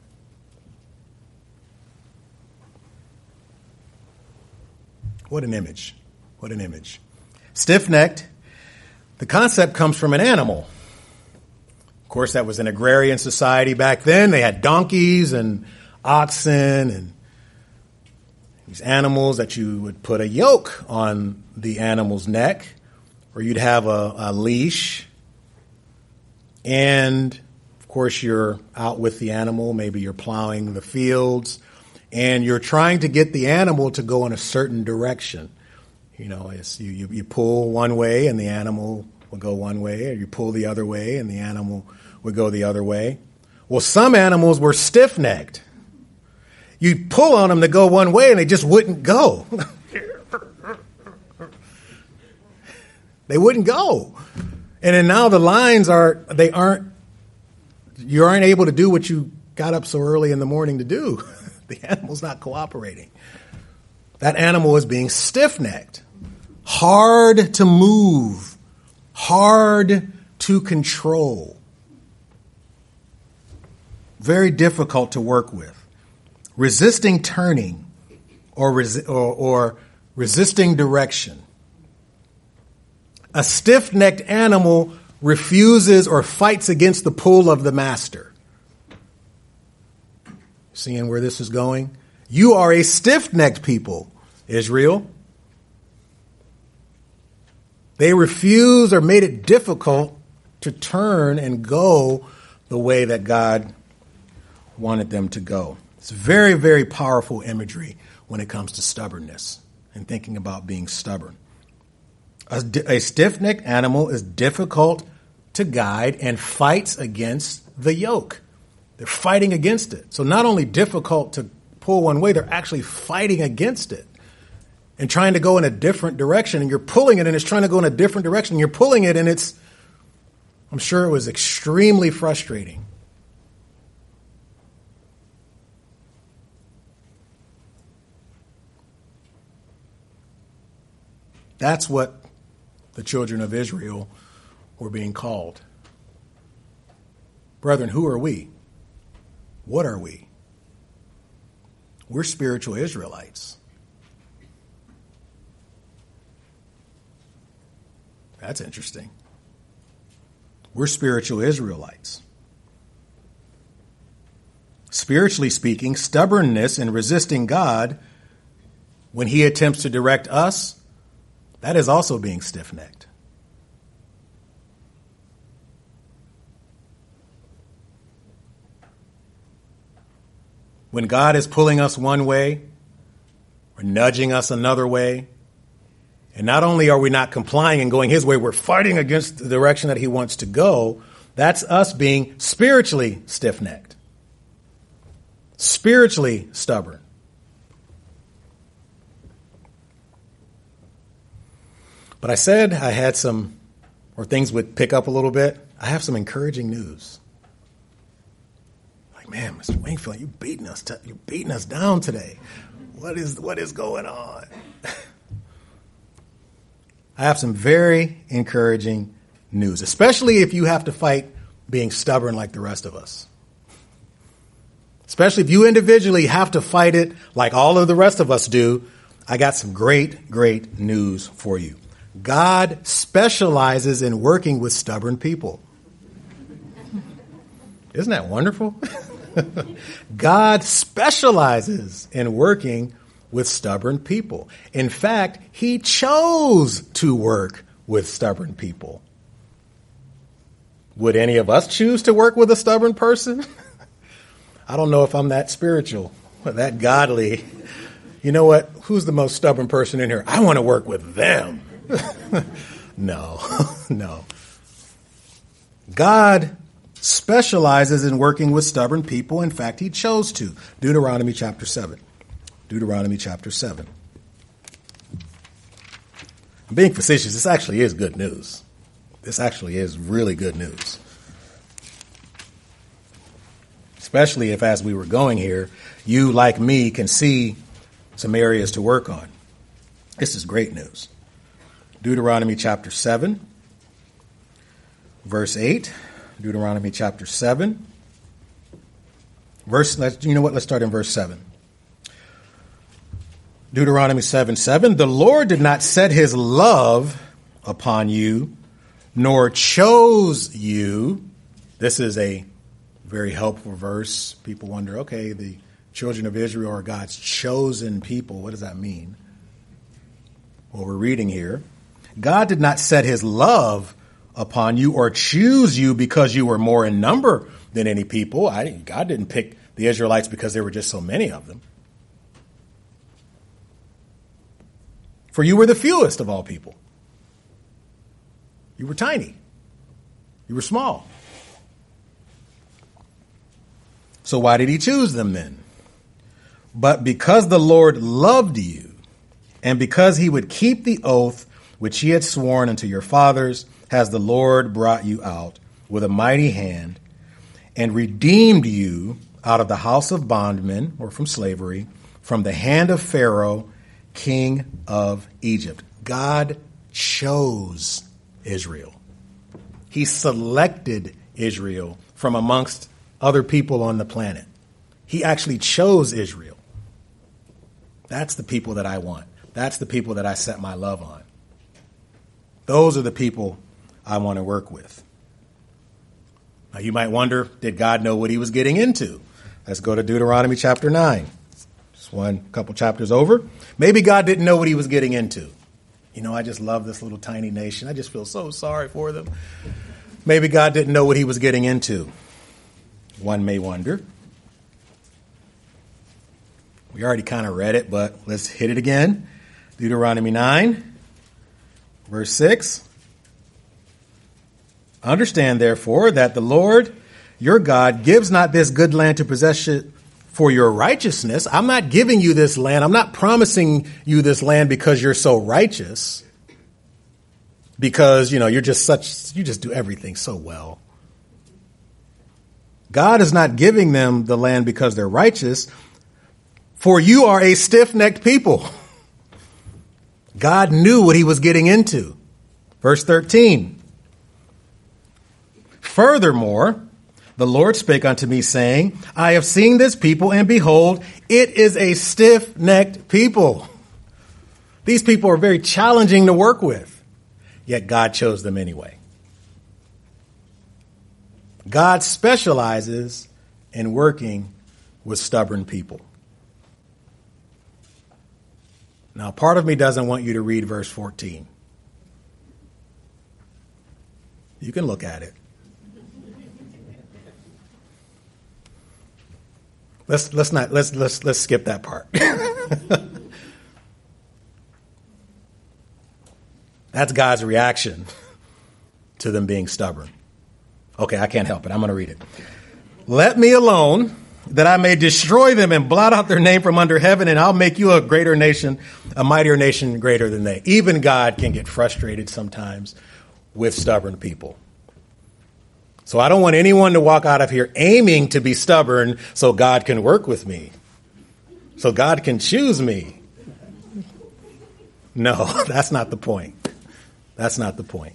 What an image. What an image. Stiff-necked. The concept comes from an animal. Of course, that was an agrarian society back then. They had donkeys and oxen and these animals that you would put a yoke on the animal's neck, or you'd have a, a leash, and of course you're out with the animal, maybe you're plowing the fields, and you're trying to get the animal to go in a certain direction. You know, it's, you, you, you pull one way and the animal will go one way, or you pull the other way and the animal would go the other way. Well, some animals were stiff-necked. You'd pull on them to go one way and they just wouldn't go. They wouldn't go. And then now the lines are, they aren't, you aren't able to do what you got up so early in the morning to do. The animal's not cooperating. That animal is being stiff-necked, hard to move, hard to control, very difficult to work with, resisting turning or, resi- or, or resisting direction. A stiff-necked animal refuses or fights against the pull of the master. Seeing where this is going? You are a stiff-necked people, Israel. They refused or made it difficult to turn and go the way that God wanted them to go. It's very, very powerful imagery when it comes to stubbornness and thinking about being stubborn. A, a stiff-necked animal is difficult to guide and fights against the yoke. They're fighting against it. So not only difficult to pull one way, they're actually fighting against it and trying to go in a different direction. And you're pulling it and it's trying to go in a different direction. You're pulling it and it's, I'm sure it was extremely frustrating. That's what the children of Israel were being called. Brethren, who are we? What are we? We're spiritual Israelites. That's interesting. We're spiritual Israelites. Spiritually speaking, stubbornness and resisting God when he attempts to direct us, that is also being stiff-necked. When God is pulling us one way or nudging us another way, and not only are we not complying and going his way, we're fighting against the direction that he wants to go, that's us being spiritually stiff-necked, spiritually stubborn. But I said I had some, or things would pick up a little bit. I have some encouraging news. Like, man, Mister Wingfield, you beating us, t- you beating us down today. What is what is going on? I have some very encouraging news, especially if you have to fight being stubborn like the rest of us. Especially if you individually have to fight it like all of the rest of us do. I got some great, great news for you. God specializes in working with stubborn people. Isn't that wonderful? God specializes in working with stubborn people. In fact, he chose to work with stubborn people. Would any of us choose to work with a stubborn person? I don't know if I'm that spiritual or that godly. You know what? Who's the most stubborn person in here? I want to work with them. No, no. God specializes in working with stubborn people. In fact, he chose to. Deuteronomy chapter seven. Deuteronomy chapter seven. I'm being facetious. This actually is good news. This actually is really good news. Especially if, as we were going here, you, like me, can see some areas to work on. This is great news. Deuteronomy chapter seven, verse eight. Deuteronomy chapter seven. Verse, let's, you know what? Let's start in verse seven. Deuteronomy seven, seven. The Lord did not set his love upon you, nor chose you. This is a very helpful verse. People wonder, okay, the children of Israel are God's chosen people. What does that mean? Well, we're reading here. God did not set his love upon you or choose you because you were more in number than any people. I, God didn't pick the Israelites because there were just so many of them. For you were the fewest of all people. You were tiny. You were small. So why did he choose them then? But because the Lord loved you, and because he would keep the oath which he had sworn unto your fathers, has the Lord brought you out with a mighty hand and redeemed you out of the house of bondmen, or from slavery, from the hand of Pharaoh, king of Egypt. God chose Israel. He selected Israel from amongst other people on the planet. He actually chose Israel. That's the people that I want. That's the people that I set my love on. Those are the people I want to work with. Now you might wonder, did God know what he was getting into? Let's go to Deuteronomy chapter nine. Just one couple chapters over. Maybe God didn't know what he was getting into. You know, I just love this little tiny nation. I just feel so sorry for them. Maybe God didn't know what he was getting into. One may wonder. We already kind of read it, but let's hit it again. Deuteronomy nine, verse six. Understand, therefore, that the Lord your God gives not this good land to possess it for your righteousness. I'm not giving you this land. I'm not promising you this land because you're so righteous. Because, you know, you're just such, you just do everything so well. God is not giving them the land because they're righteous, for you are a stiff-necked people. God knew what he was getting into. Verse thirteen. Furthermore, the Lord spake unto me, saying, I have seen this people, and behold, it is a stiff-necked people. These people are very challenging to work with, yet God chose them anyway. God specializes in working with stubborn people. Now, part of me doesn't want you to read verse fourteen. You can look at it. Let's let's not let's let's let's skip that part. That's God's reaction to them being stubborn. Okay, I can't help it. I'm going to read it. Let me alone, that I may destroy them and blot out their name from under heaven, and I'll make you a greater nation, a mightier nation greater than they. Even God can get frustrated sometimes with stubborn people. So I don't want anyone to walk out of here aiming to be stubborn so God can work with me, so God can choose me. No, that's not the point. That's not the point.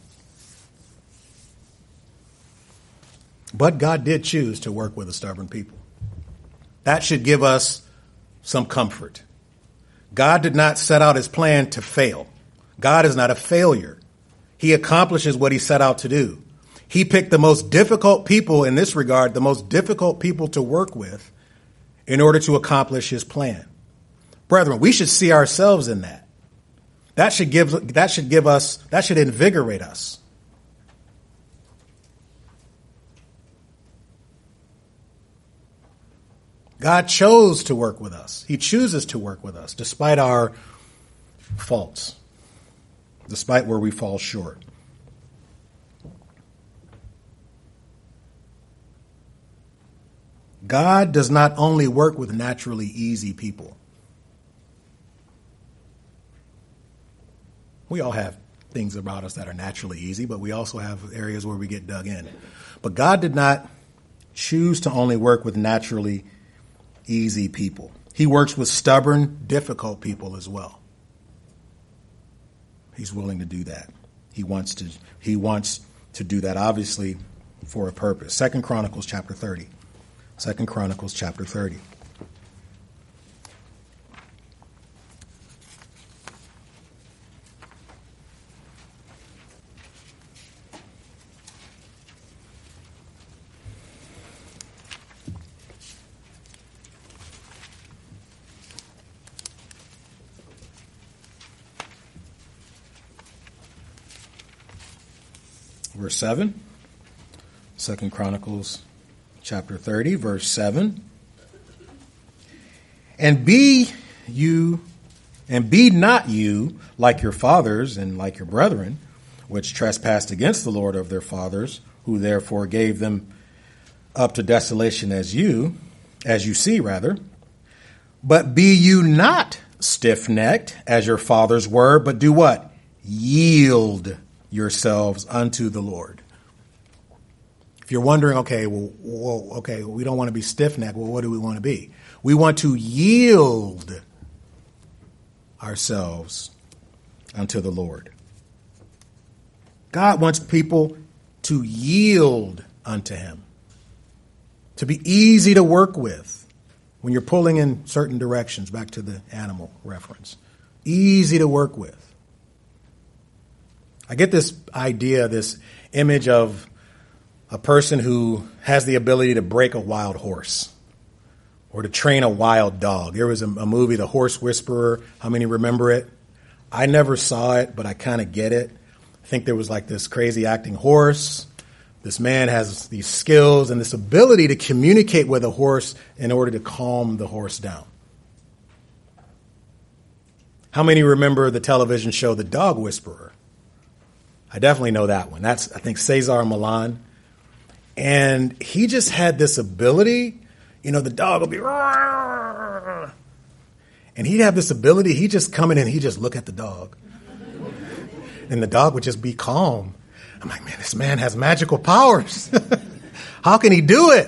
But God did choose to work with a stubborn people. That should give us some comfort. God did not set out his plan to fail. God is not a failure. He accomplishes what he set out to do. He picked the most difficult people in this regard, the most difficult people to work with in order to accomplish his plan. Brethren, we should see ourselves in that. That should give, that should give us, that should invigorate us. God chose to work with us. He chooses to work with us despite our faults, despite where we fall short. God does not only work with naturally easy people. We all have things about us that are naturally easy, but we also have areas where we get dug in. But God did not choose to only work with naturally easy people. He works with stubborn, difficult people as well. He's willing to do that. He wants to, he wants to do that, obviously, for a purpose. Second Chronicles chapter thirty. Second Chronicles chapter thirty. verse seven. Second Chronicles chapter thirty, verse seven. And be you, and be not you like your fathers and like your brethren, which trespassed against the Lord of their fathers, who therefore gave them up to desolation as you, as you see rather. But be you not stiff-necked as your fathers were, but do what? Yield yourselves unto the Lord. If you're wondering, okay, well, well okay, we don't want to be stiff-necked. Well, what do we want to be? We want to yield ourselves unto the Lord. God wants people to yield unto him, to be easy to work with when you're pulling in certain directions, back to the animal reference. Easy to work with. I get this idea, this image of a person who has the ability to break a wild horse or to train a wild dog. There was a, a movie, The Horse Whisperer. How many remember it? I never saw it, but I kind of get it. I think there was like this crazy acting horse. This man has these skills and this ability to communicate with a horse in order to calm the horse down. How many remember the television show The Dog Whisperer? I definitely know that one. That's, I think, Cesar Millan. And he just had this ability. You know, the dog will be, Rawr! And he'd have this ability. He'd just come in and he'd just look at the dog. And the dog would just be calm. I'm like, man, this man has magical powers. How can he do it?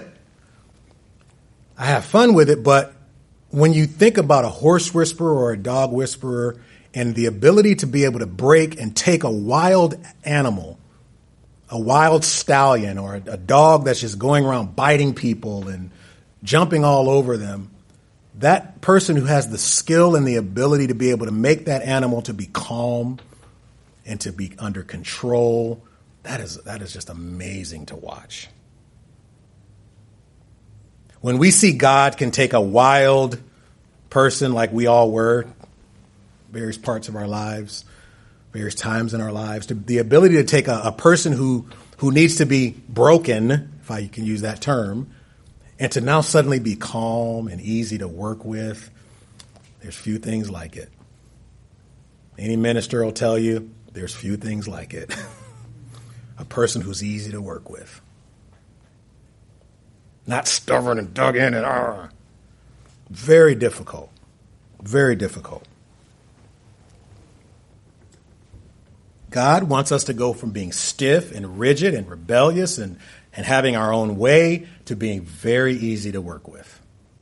I have fun with it, but when you think about a horse whisperer or a dog whisperer and the ability to be able to break and take a wild animal, a wild stallion or a, a dog that's just going around biting people and jumping all over them, that person who has the skill and the ability to be able to make that animal to be calm and to be under control, That is that is just amazing to watch. When we see God can take a wild person like we all were, various parts of our lives, various times in our lives, to, the ability to take a, a person who, who needs to be broken, if I can use that term, and to now suddenly be calm and easy to work with, there's few things like it. Any minister will tell you there's few things like it. A person who's easy to work with. Not stubborn and dug in and ah. Very difficult. Very difficult. God wants us to go from being stiff and rigid and rebellious and, and having our own way to being very easy to work with.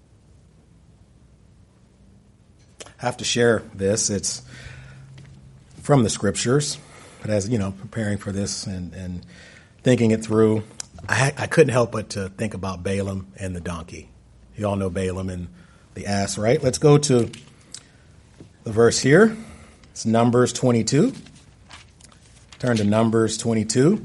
I have to share this. It's from the scriptures. But as, you know, preparing for this and, and thinking it through, I, I couldn't help but to think about Balaam and the donkey. You all know Balaam and the ass, right? Let's go to the verse here. It's Numbers twenty-two. Turn to Numbers twenty-two.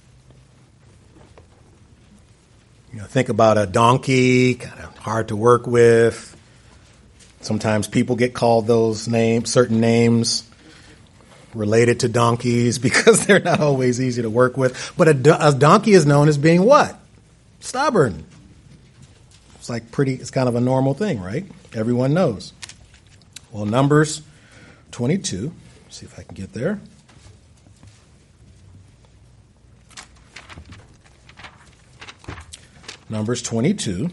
You know, think about a donkey, kind of hard to work with. Sometimes people get called those names, certain names related to donkeys because they're not always easy to work with. But a, do- a donkey is known as being what? Stubborn. It's like pretty, it's kind of a normal thing, right? Everyone knows. Well, Numbers twenty-two. See if I can get there. Numbers twenty-two.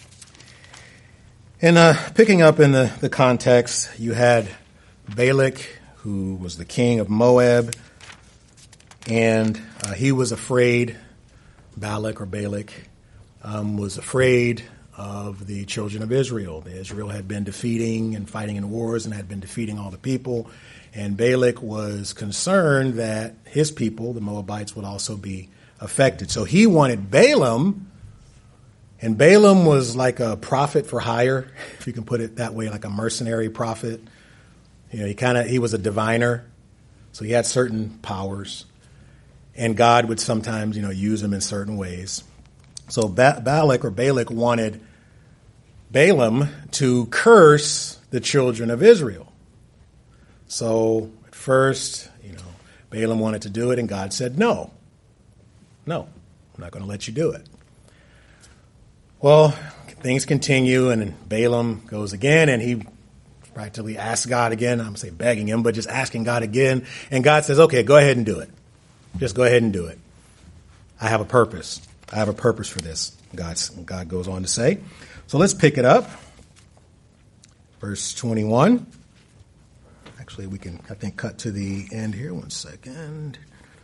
And uh, picking up in the, the context, you had Balak, who was the king of Moab, and uh, he was afraid, Balak or Balak, um, was afraid of the children of Israel. Israel had been defeating and fighting in wars and had been defeating all the people, and Balak was concerned that his people, the Moabites, would also be affected. So he wanted Balaam, and Balaam was like a prophet for hire, if you can put it that way, like a mercenary prophet. You know, he kind of, he was a diviner, so he had certain powers, and God would sometimes, you know, use him in certain ways. So ba- Balak or Balak wanted Balaam to curse the children of Israel. So at first, you know, Balaam wanted to do it, and God said no. no, I'm not going to let you do it. Well, things continue, and Balaam goes again, and he practically asks God again. I'm going to say begging him, but just asking God again. And God says, okay, go ahead and do it. Just go ahead and do it. I have a purpose. I have a purpose for this, God's, God goes on to say. So let's pick it up. Verse twenty-one. Actually, we can, I think, cut to the end here. One second.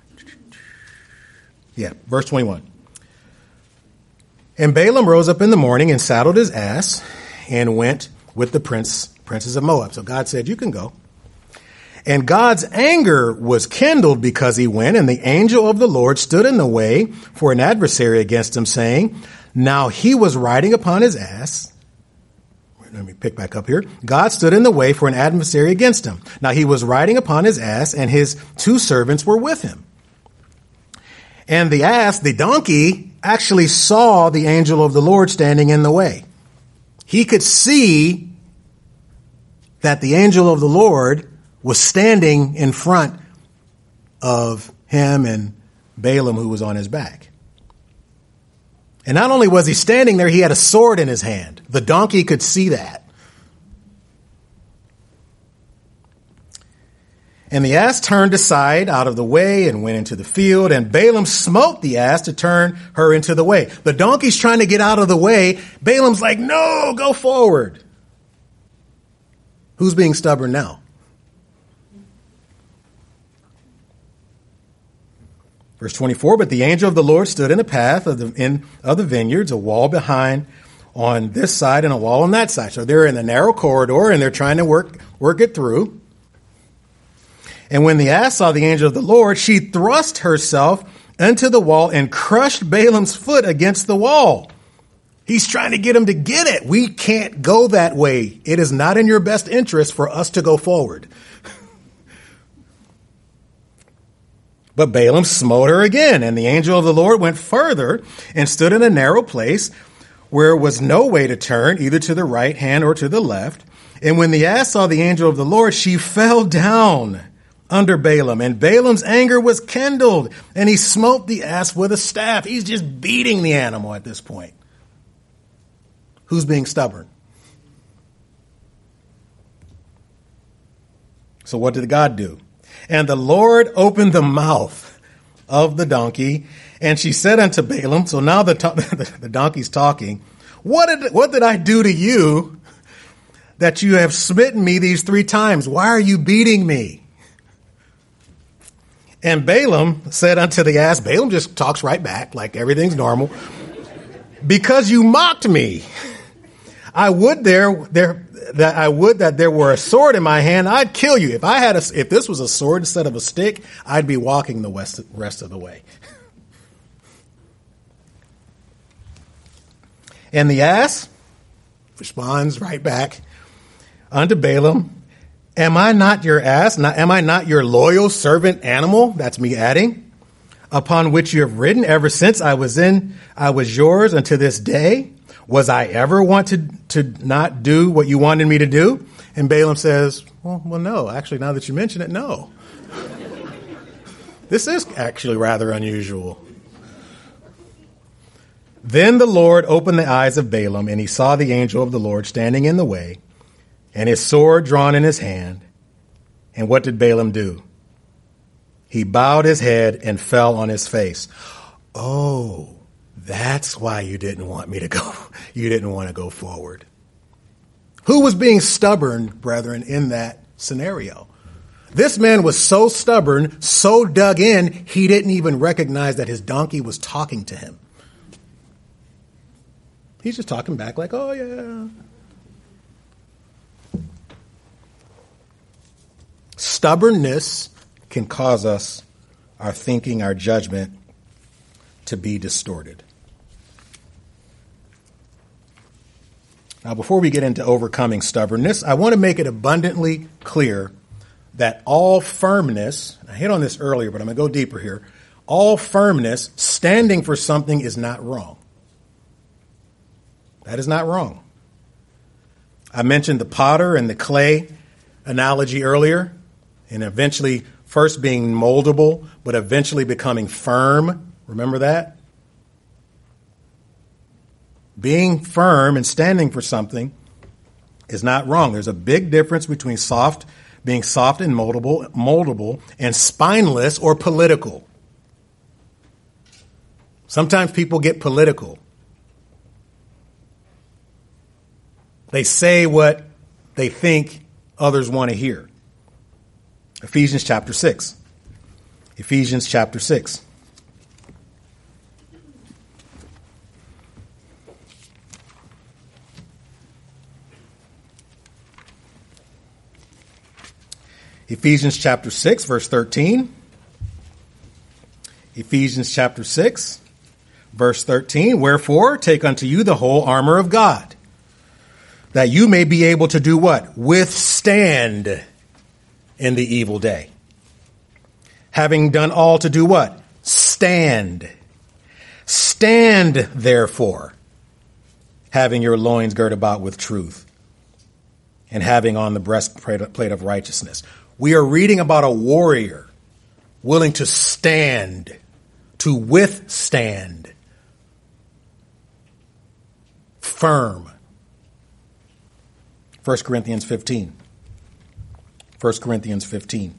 Yeah, verse twenty-one. And Balaam rose up in the morning and saddled his ass and went with the prince, princes of Moab. So God said, you can go. And God's anger was kindled because he went, and the angel of the Lord stood in the way for an adversary against him, saying, now he was riding upon his ass. Let me pick back up here. God stood in the way for an adversary against him. Now he was riding upon his ass, and his two servants were with him. And the ass, the donkey, actually saw the angel of the Lord standing in the way. He could see that the angel of the Lord was standing in front of him and Balaam, who was on his back. And not only was he standing there, he had a sword in his hand. The donkey could see that. And the ass turned aside out of the way and went into the field, and Balaam smote the ass to turn her into the way. The donkey's trying to get out of the way. Balaam's like, no, go forward. Who's being stubborn now? Verse twenty-four, but the angel of the Lord stood in the path of the, in, of the vineyards, a wall behind on this side and a wall on that side. So they're in the narrow corridor, and they're trying to work, work it through. And when the ass saw the angel of the Lord, she thrust herself into the wall and crushed Balaam's foot against the wall. He's trying to get him to get it. We can't go that way. It is not in your best interest for us to go forward. But Balaam smote her again, and the angel of the Lord went further and stood in a narrow place where was no way to turn, either to the right hand or to the left. And when the ass saw the angel of the Lord, she fell down under Balaam, and Balaam's anger was kindled, and he smote the ass with a staff. He's just beating the animal at this point. Who's being stubborn? So what did God do? And the Lord opened the mouth of the donkey, and she said unto Balaam, so now the, to- the donkey's talking, what did, what did I do to you that you have smitten me these three times? Why are you beating me? And Balaam said unto the ass, Balaam just talks right back like everything's normal. Because you mocked me. I would there, there, that I would that there were a sword in my hand. I'd kill you. If I had a, if this was a sword instead of a stick, I'd be walking the west, rest of the way. And the ass responds right back unto Balaam, am I not your ass? Not, am I not your loyal servant animal? That's me adding. Upon which you have ridden ever since I was in, I was yours unto this day. Was I ever want to, to not do what you wanted me to do? And Balaam says, well, well, no, actually, now that you mention it, no. This is actually rather unusual. Then the Lord opened the eyes of Balaam, and he saw the angel of the Lord standing in the way, and his sword drawn in his hand. And what did Balaam do? He bowed his head and fell on his face. Oh, that's why you didn't want me to go. You didn't want to go forward. Who was being stubborn, brethren, in that scenario? This man was so stubborn, so dug in, he didn't even recognize that his donkey was talking to him. He's just talking back like, oh, yeah. Stubbornness can cause us, our thinking, our judgment, to be distorted. Now, before we get into overcoming stubbornness, I want to make it abundantly clear that all firmness, I hit on this earlier, but I'm going to go deeper here. All firmness, standing for something, is not wrong. That is not wrong. I mentioned the potter and the clay analogy earlier, and eventually first being moldable, but eventually becoming firm, Remember that? Being firm and standing for something is not wrong. There's a big difference between soft, being soft and moldable, moldable, and spineless or political. Sometimes people get political. They say what they think others want to hear. Ephesians chapter six. Ephesians chapter six. Ephesians chapter six, verse thirteen. Ephesians chapter six, verse thirteen. Wherefore, take unto you the whole armor of God, that you may be able to do what? Withstand in the evil day. Having done all to do what? Stand. Stand, therefore, having your loins girt about with truth, and having on the breastplate of righteousness. We are reading about a warrior willing to stand, to withstand, firm. First Corinthians fifteen. First Corinthians fifteen.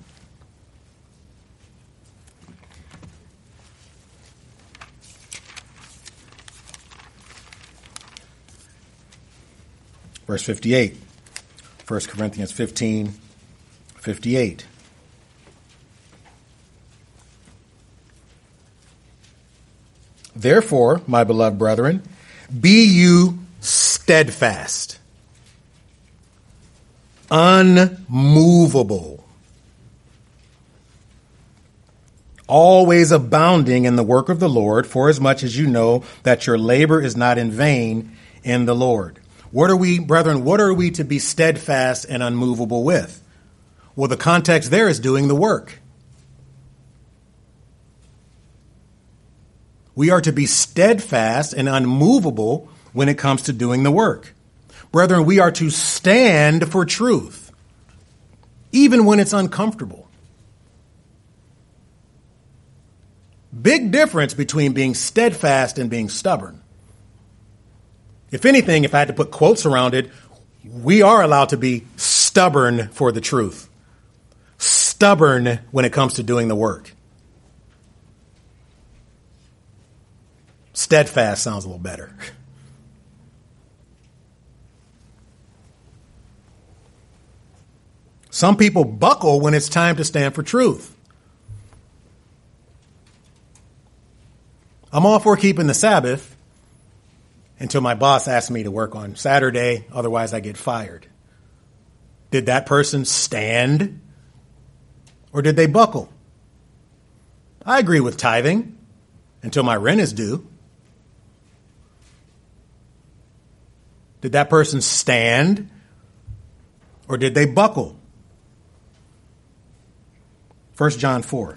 Verse fifty-eight. First Corinthians fifteen, fifty-eight. Therefore, my beloved brethren, be you steadfast, unmovable, always abounding in the work of the Lord, forasmuch as you know that your labor is not in vain in the Lord. What are we, brethren, what are we to be steadfast and unmovable with? Well, the context there is doing the work. We are to be steadfast and unmovable when it comes to doing the work. Brethren, we are to stand for truth, even when it's uncomfortable. Big difference between being steadfast and being stubborn. If anything, if I had to put quotes around it, we are allowed to be stubborn for the truth. Stubborn when it comes to doing the work. Steadfast sounds a little better. Some people buckle when it's time to stand for truth. I'm all for keeping the Sabbath until my boss asks me to work on Saturday, otherwise I get fired. Did that person stand or did they buckle? I agree with tithing until my rent is due. Did that person stand or did they buckle? First John four.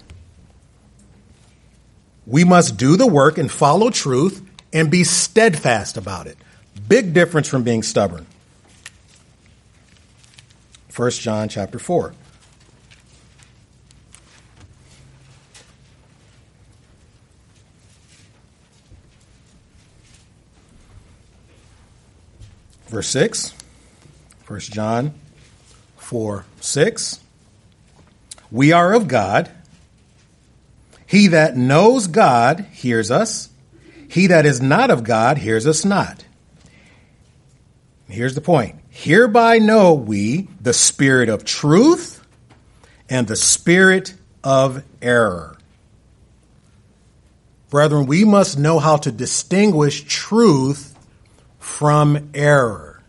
We must do the work and follow truth and be steadfast about it. Big difference from being stubborn. First John chapter four. Verse six. First John four, six. We are of God. He that knows God hears us. He that is not of God hears us not. Here's the point. Hereby know we the spirit of truth and the spirit of error. Brethren, we must know how to distinguish truth from error.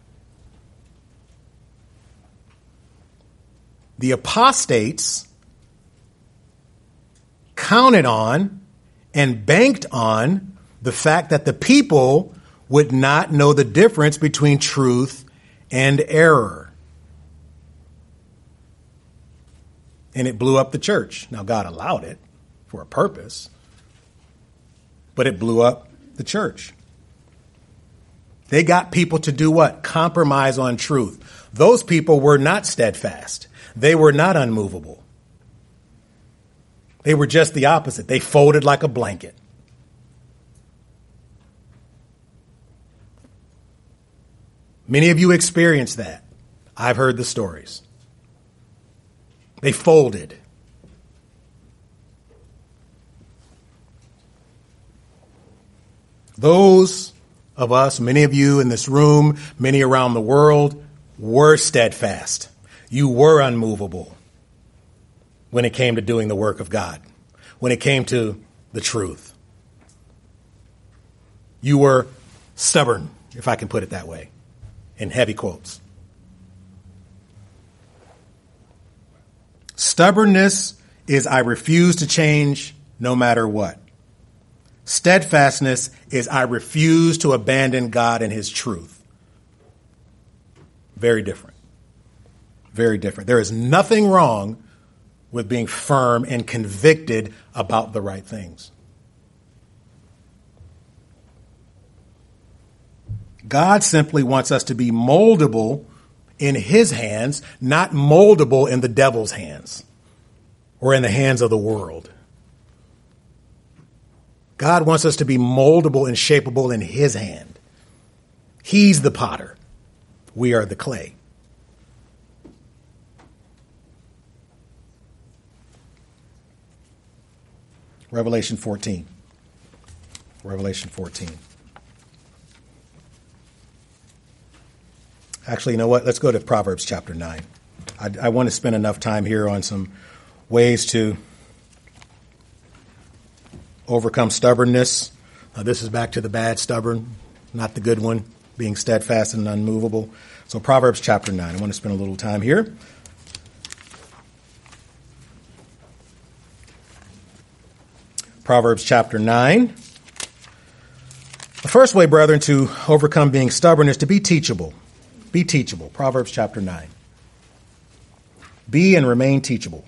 The apostates counted on and banked on the fact that the people would not know the difference between truth and error. And it blew up the church. Now, God allowed it for a purpose, but it blew up the church. They got people to do what? Compromise on truth. Those people were not steadfast. They were not unmovable. They were just the opposite. They folded like a blanket. Many of you experienced that. I've heard the stories. They folded. Those of us, many of you in this room, many around the world, were steadfast. You were unmovable when it came to doing the work of God, when it came to the truth. You were stubborn, if I can put it that way, in heavy quotes. Stubbornness is I refuse to change no matter what. Steadfastness is I refuse to abandon God and his truth. Very different. Very different. There is nothing wrong with being firm and convicted about the right things. God simply wants us to be moldable in his hands, not moldable in the devil's hands or in the hands of the world. God wants us to be moldable and shapeable in his hand. He's the potter. We are the clay. Revelation fourteen. Revelation fourteen. Actually, you know what? Let's go to Proverbs chapter nine. I, I want to spend enough time here on some ways to overcome stubbornness. Uh, this is back to the bad stubborn, not the good one, being steadfast and unmovable. So Proverbs chapter nine. I want to spend a little time here. Proverbs chapter nine. The first way, brethren, to overcome being stubborn is to be teachable. Be teachable. Proverbs chapter nine. Be and remain teachable.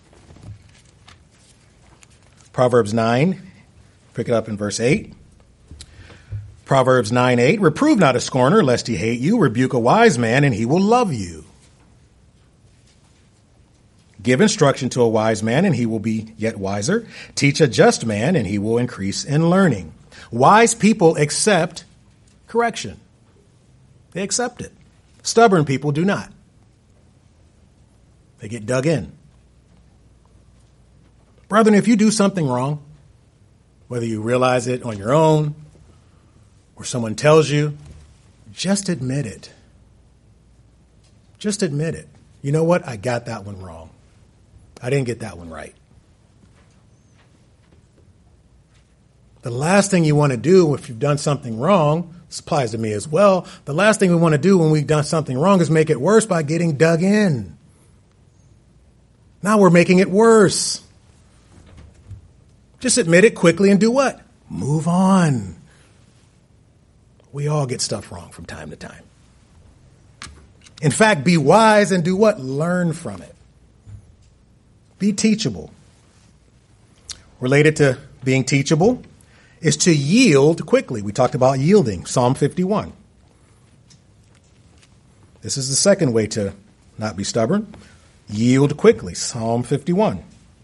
Proverbs nine, pick it up in verse eight. Proverbs nine eight, reprove not a scorner, lest he hate you. Rebuke a wise man, and he will love you. Give instruction to a wise man, and he will be yet wiser. Teach a just man, and he will increase in learning. Wise people accept correction. They accept it. Stubborn people do not. They get dug in. Brethren, if you do something wrong, whether you realize it on your own or someone tells you, just admit it. Just admit it. You know what? I got that one wrong. I didn't get that one right. The last thing you want to do if you've done something wrong, this applies to me as well, the last thing we want to do when we've done something wrong is make it worse by getting dug in. Now we're making it worse. Just admit it quickly and do what? Move on. We all get stuff wrong from time to time. In fact, be wise and do what? Learn from it. Be teachable. Related to being teachable is to yield quickly. We talked about yielding, Psalm fifty-one. This is the second way to not be stubborn. Yield quickly, Psalm fifty-one.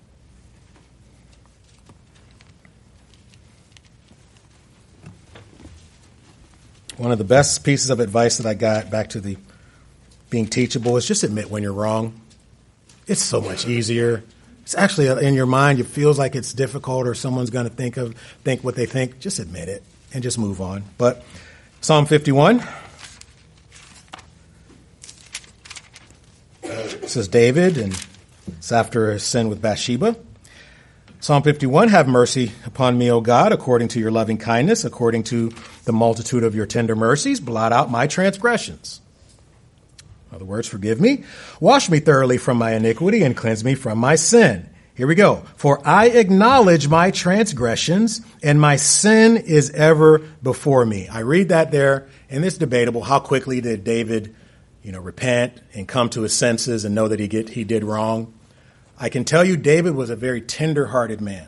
One of the best pieces of advice that I got back to the being teachable is just admit when you're wrong. It's so much easier. It's actually in your mind, it feels like it's difficult or someone's going to think of think what they think. Just admit it and just move on. But Psalm fifty-one. This is David, and it's after his sin with Bathsheba. Psalm fifty-one, have mercy upon me, O God, according to your loving kindness, according to the multitude of your tender mercies, blot out my transgressions. In other words, forgive me. Wash me thoroughly from my iniquity and cleanse me from my sin. Here we go. For I acknowledge my transgressions, and my sin is ever before me. I read that there, and it's debatable. How quickly did David, you know, repent and come to his senses and know that he get, he did wrong? I can tell you David was a very tender-hearted man.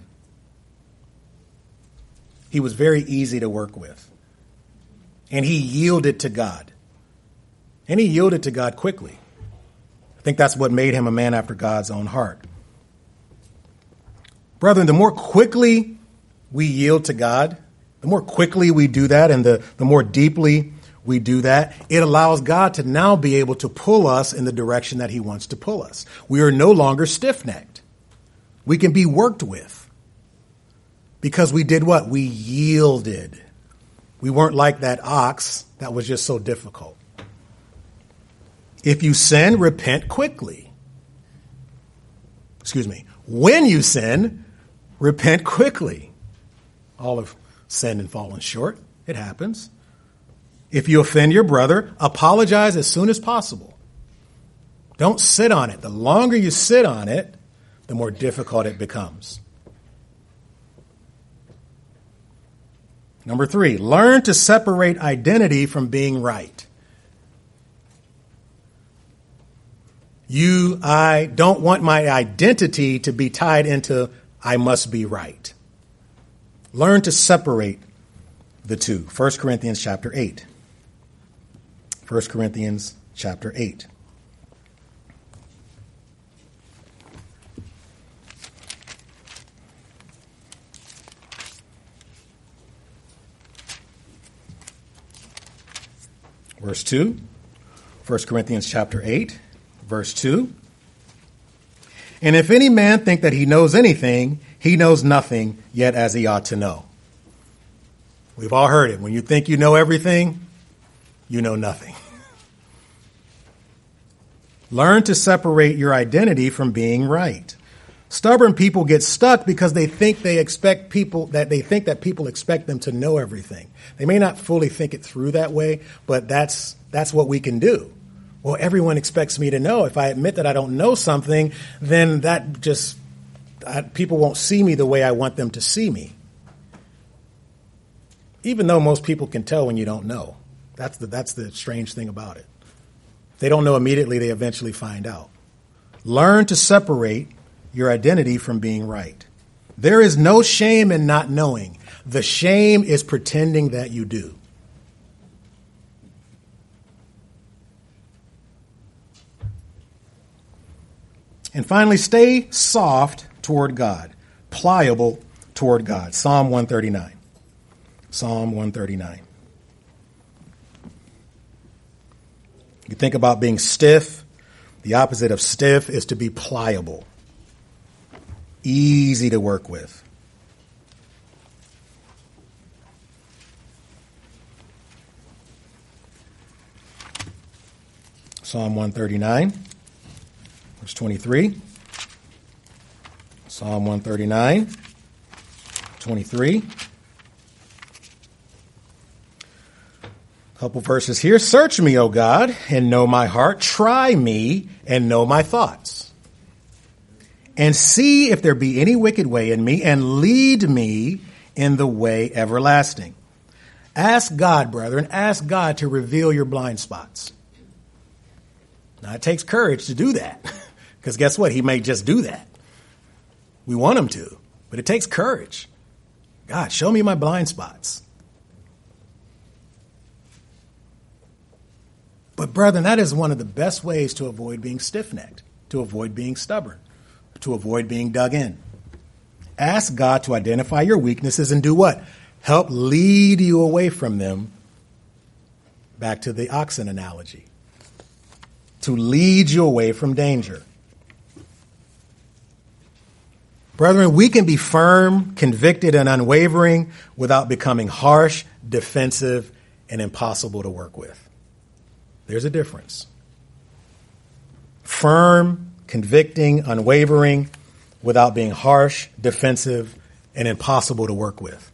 He was very easy to work with. And he yielded to God. And he yielded to God quickly. I think that's what made him a man after God's own heart. Brethren, the more quickly we yield to God, the more quickly we do that and the, the more deeply we do that, it allows God to now be able to pull us in the direction that he wants to pull us. We are no longer stiff-necked. We can be worked with because we did what? We yielded. We weren't like that ox that was just so difficult. If you sin, repent quickly. Excuse me. When you sin, repent quickly. All have sinned and fallen short. It happens. If you offend your brother, apologize as soon as possible. Don't sit on it. The longer you sit on it, the more difficult it becomes. Number three, learn to separate identity from being right. You, I don't want my identity to be tied into I must be right. Learn to separate the two. First Corinthians chapter eight. First Corinthians chapter eight. Verse two. First Corinthians chapter eight. Verse two, and if any man think that he knows anything, he knows nothing yet as he ought to know. We've all heard it. When you think you know everything, you know nothing. Learn to separate your identity from being right. Stubborn people get stuck because they think they expect people that they think that people expect them to know everything. They may not fully think it through that way, but that's that's what we can do. Well, everyone expects me to know. If I admit that I don't know something, then that just, I, people won't see me the way I want them to see me. Even though most people can tell when you don't know. That's the, that's the strange thing about it. If they don't know immediately, they eventually find out. Learn to separate your identity from being right. There is no shame in not knowing. The shame is pretending that you do. And finally, stay soft toward God, pliable toward God. Psalm one thirty-nine. Psalm one thirty-nine. You think about being stiff. The opposite of stiff is to be pliable. Easy to work with. Psalm one thirty-nine. Verse twenty-three. Psalm one thirty-nine, twenty-three. A couple verses here. Search me, O God, and know my heart. Try me and know my thoughts. And see if there be any wicked way in me, and lead me in the way everlasting. Ask God, brethren, ask God to reveal your blind spots. Now, it takes courage to do that. Because guess what? He may just do that. We want him to, but it takes courage. God, show me my blind spots. But brethren, that is one of the best ways to avoid being stiff-necked, to avoid being stubborn, to avoid being dug in. Ask God to identify your weaknesses and do what? Help lead you away from them. Back to the oxen analogy. To lead you away from danger. Brethren, we can be firm, convicted, and unwavering without becoming harsh, defensive, and impossible to work with. There's a difference. Firm, convicting, unwavering, without being harsh, defensive, and impossible to work with.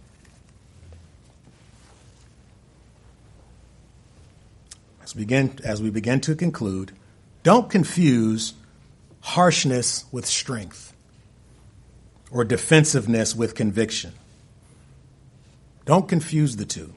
As we begin, as we begin to conclude, don't confuse harshness with strength or defensiveness with conviction. Don't confuse the two.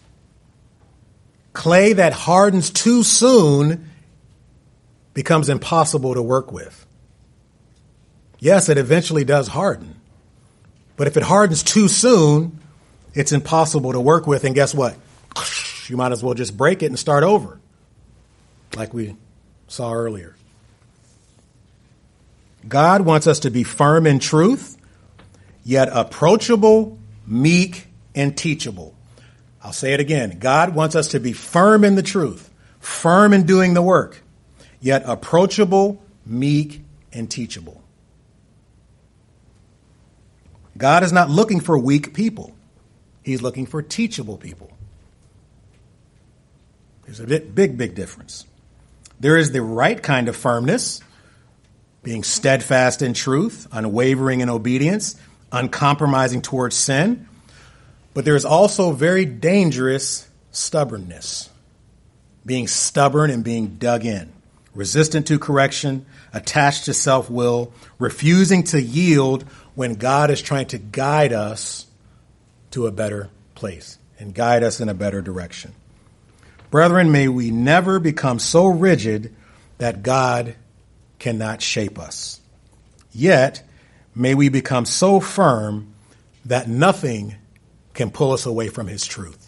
Clay that hardens too soon becomes impossible to work with. Yes, it eventually does harden. But if it hardens too soon, it's impossible to work with. And guess what? You might as well just break it and start over, like we saw earlier. God wants us to be firm in truth, yet approachable, meek, and teachable. I'll say it again. God wants us to be firm in the truth, firm in doing the work, yet approachable, meek, and teachable. God is not looking for weak people. He's looking for teachable people. There's a big, big, big difference. There is the right kind of firmness, being steadfast in truth, unwavering in obedience, uncompromising towards sin. But there is also very dangerous stubbornness, being stubborn and being dug in, resistant to correction, attached to self-will, refusing to yield when God is trying to guide us to a better place and guide us in a better direction. Brethren, may we never become so rigid that God cannot shape us. Yet, may we become so firm that nothing can pull us away from his truth.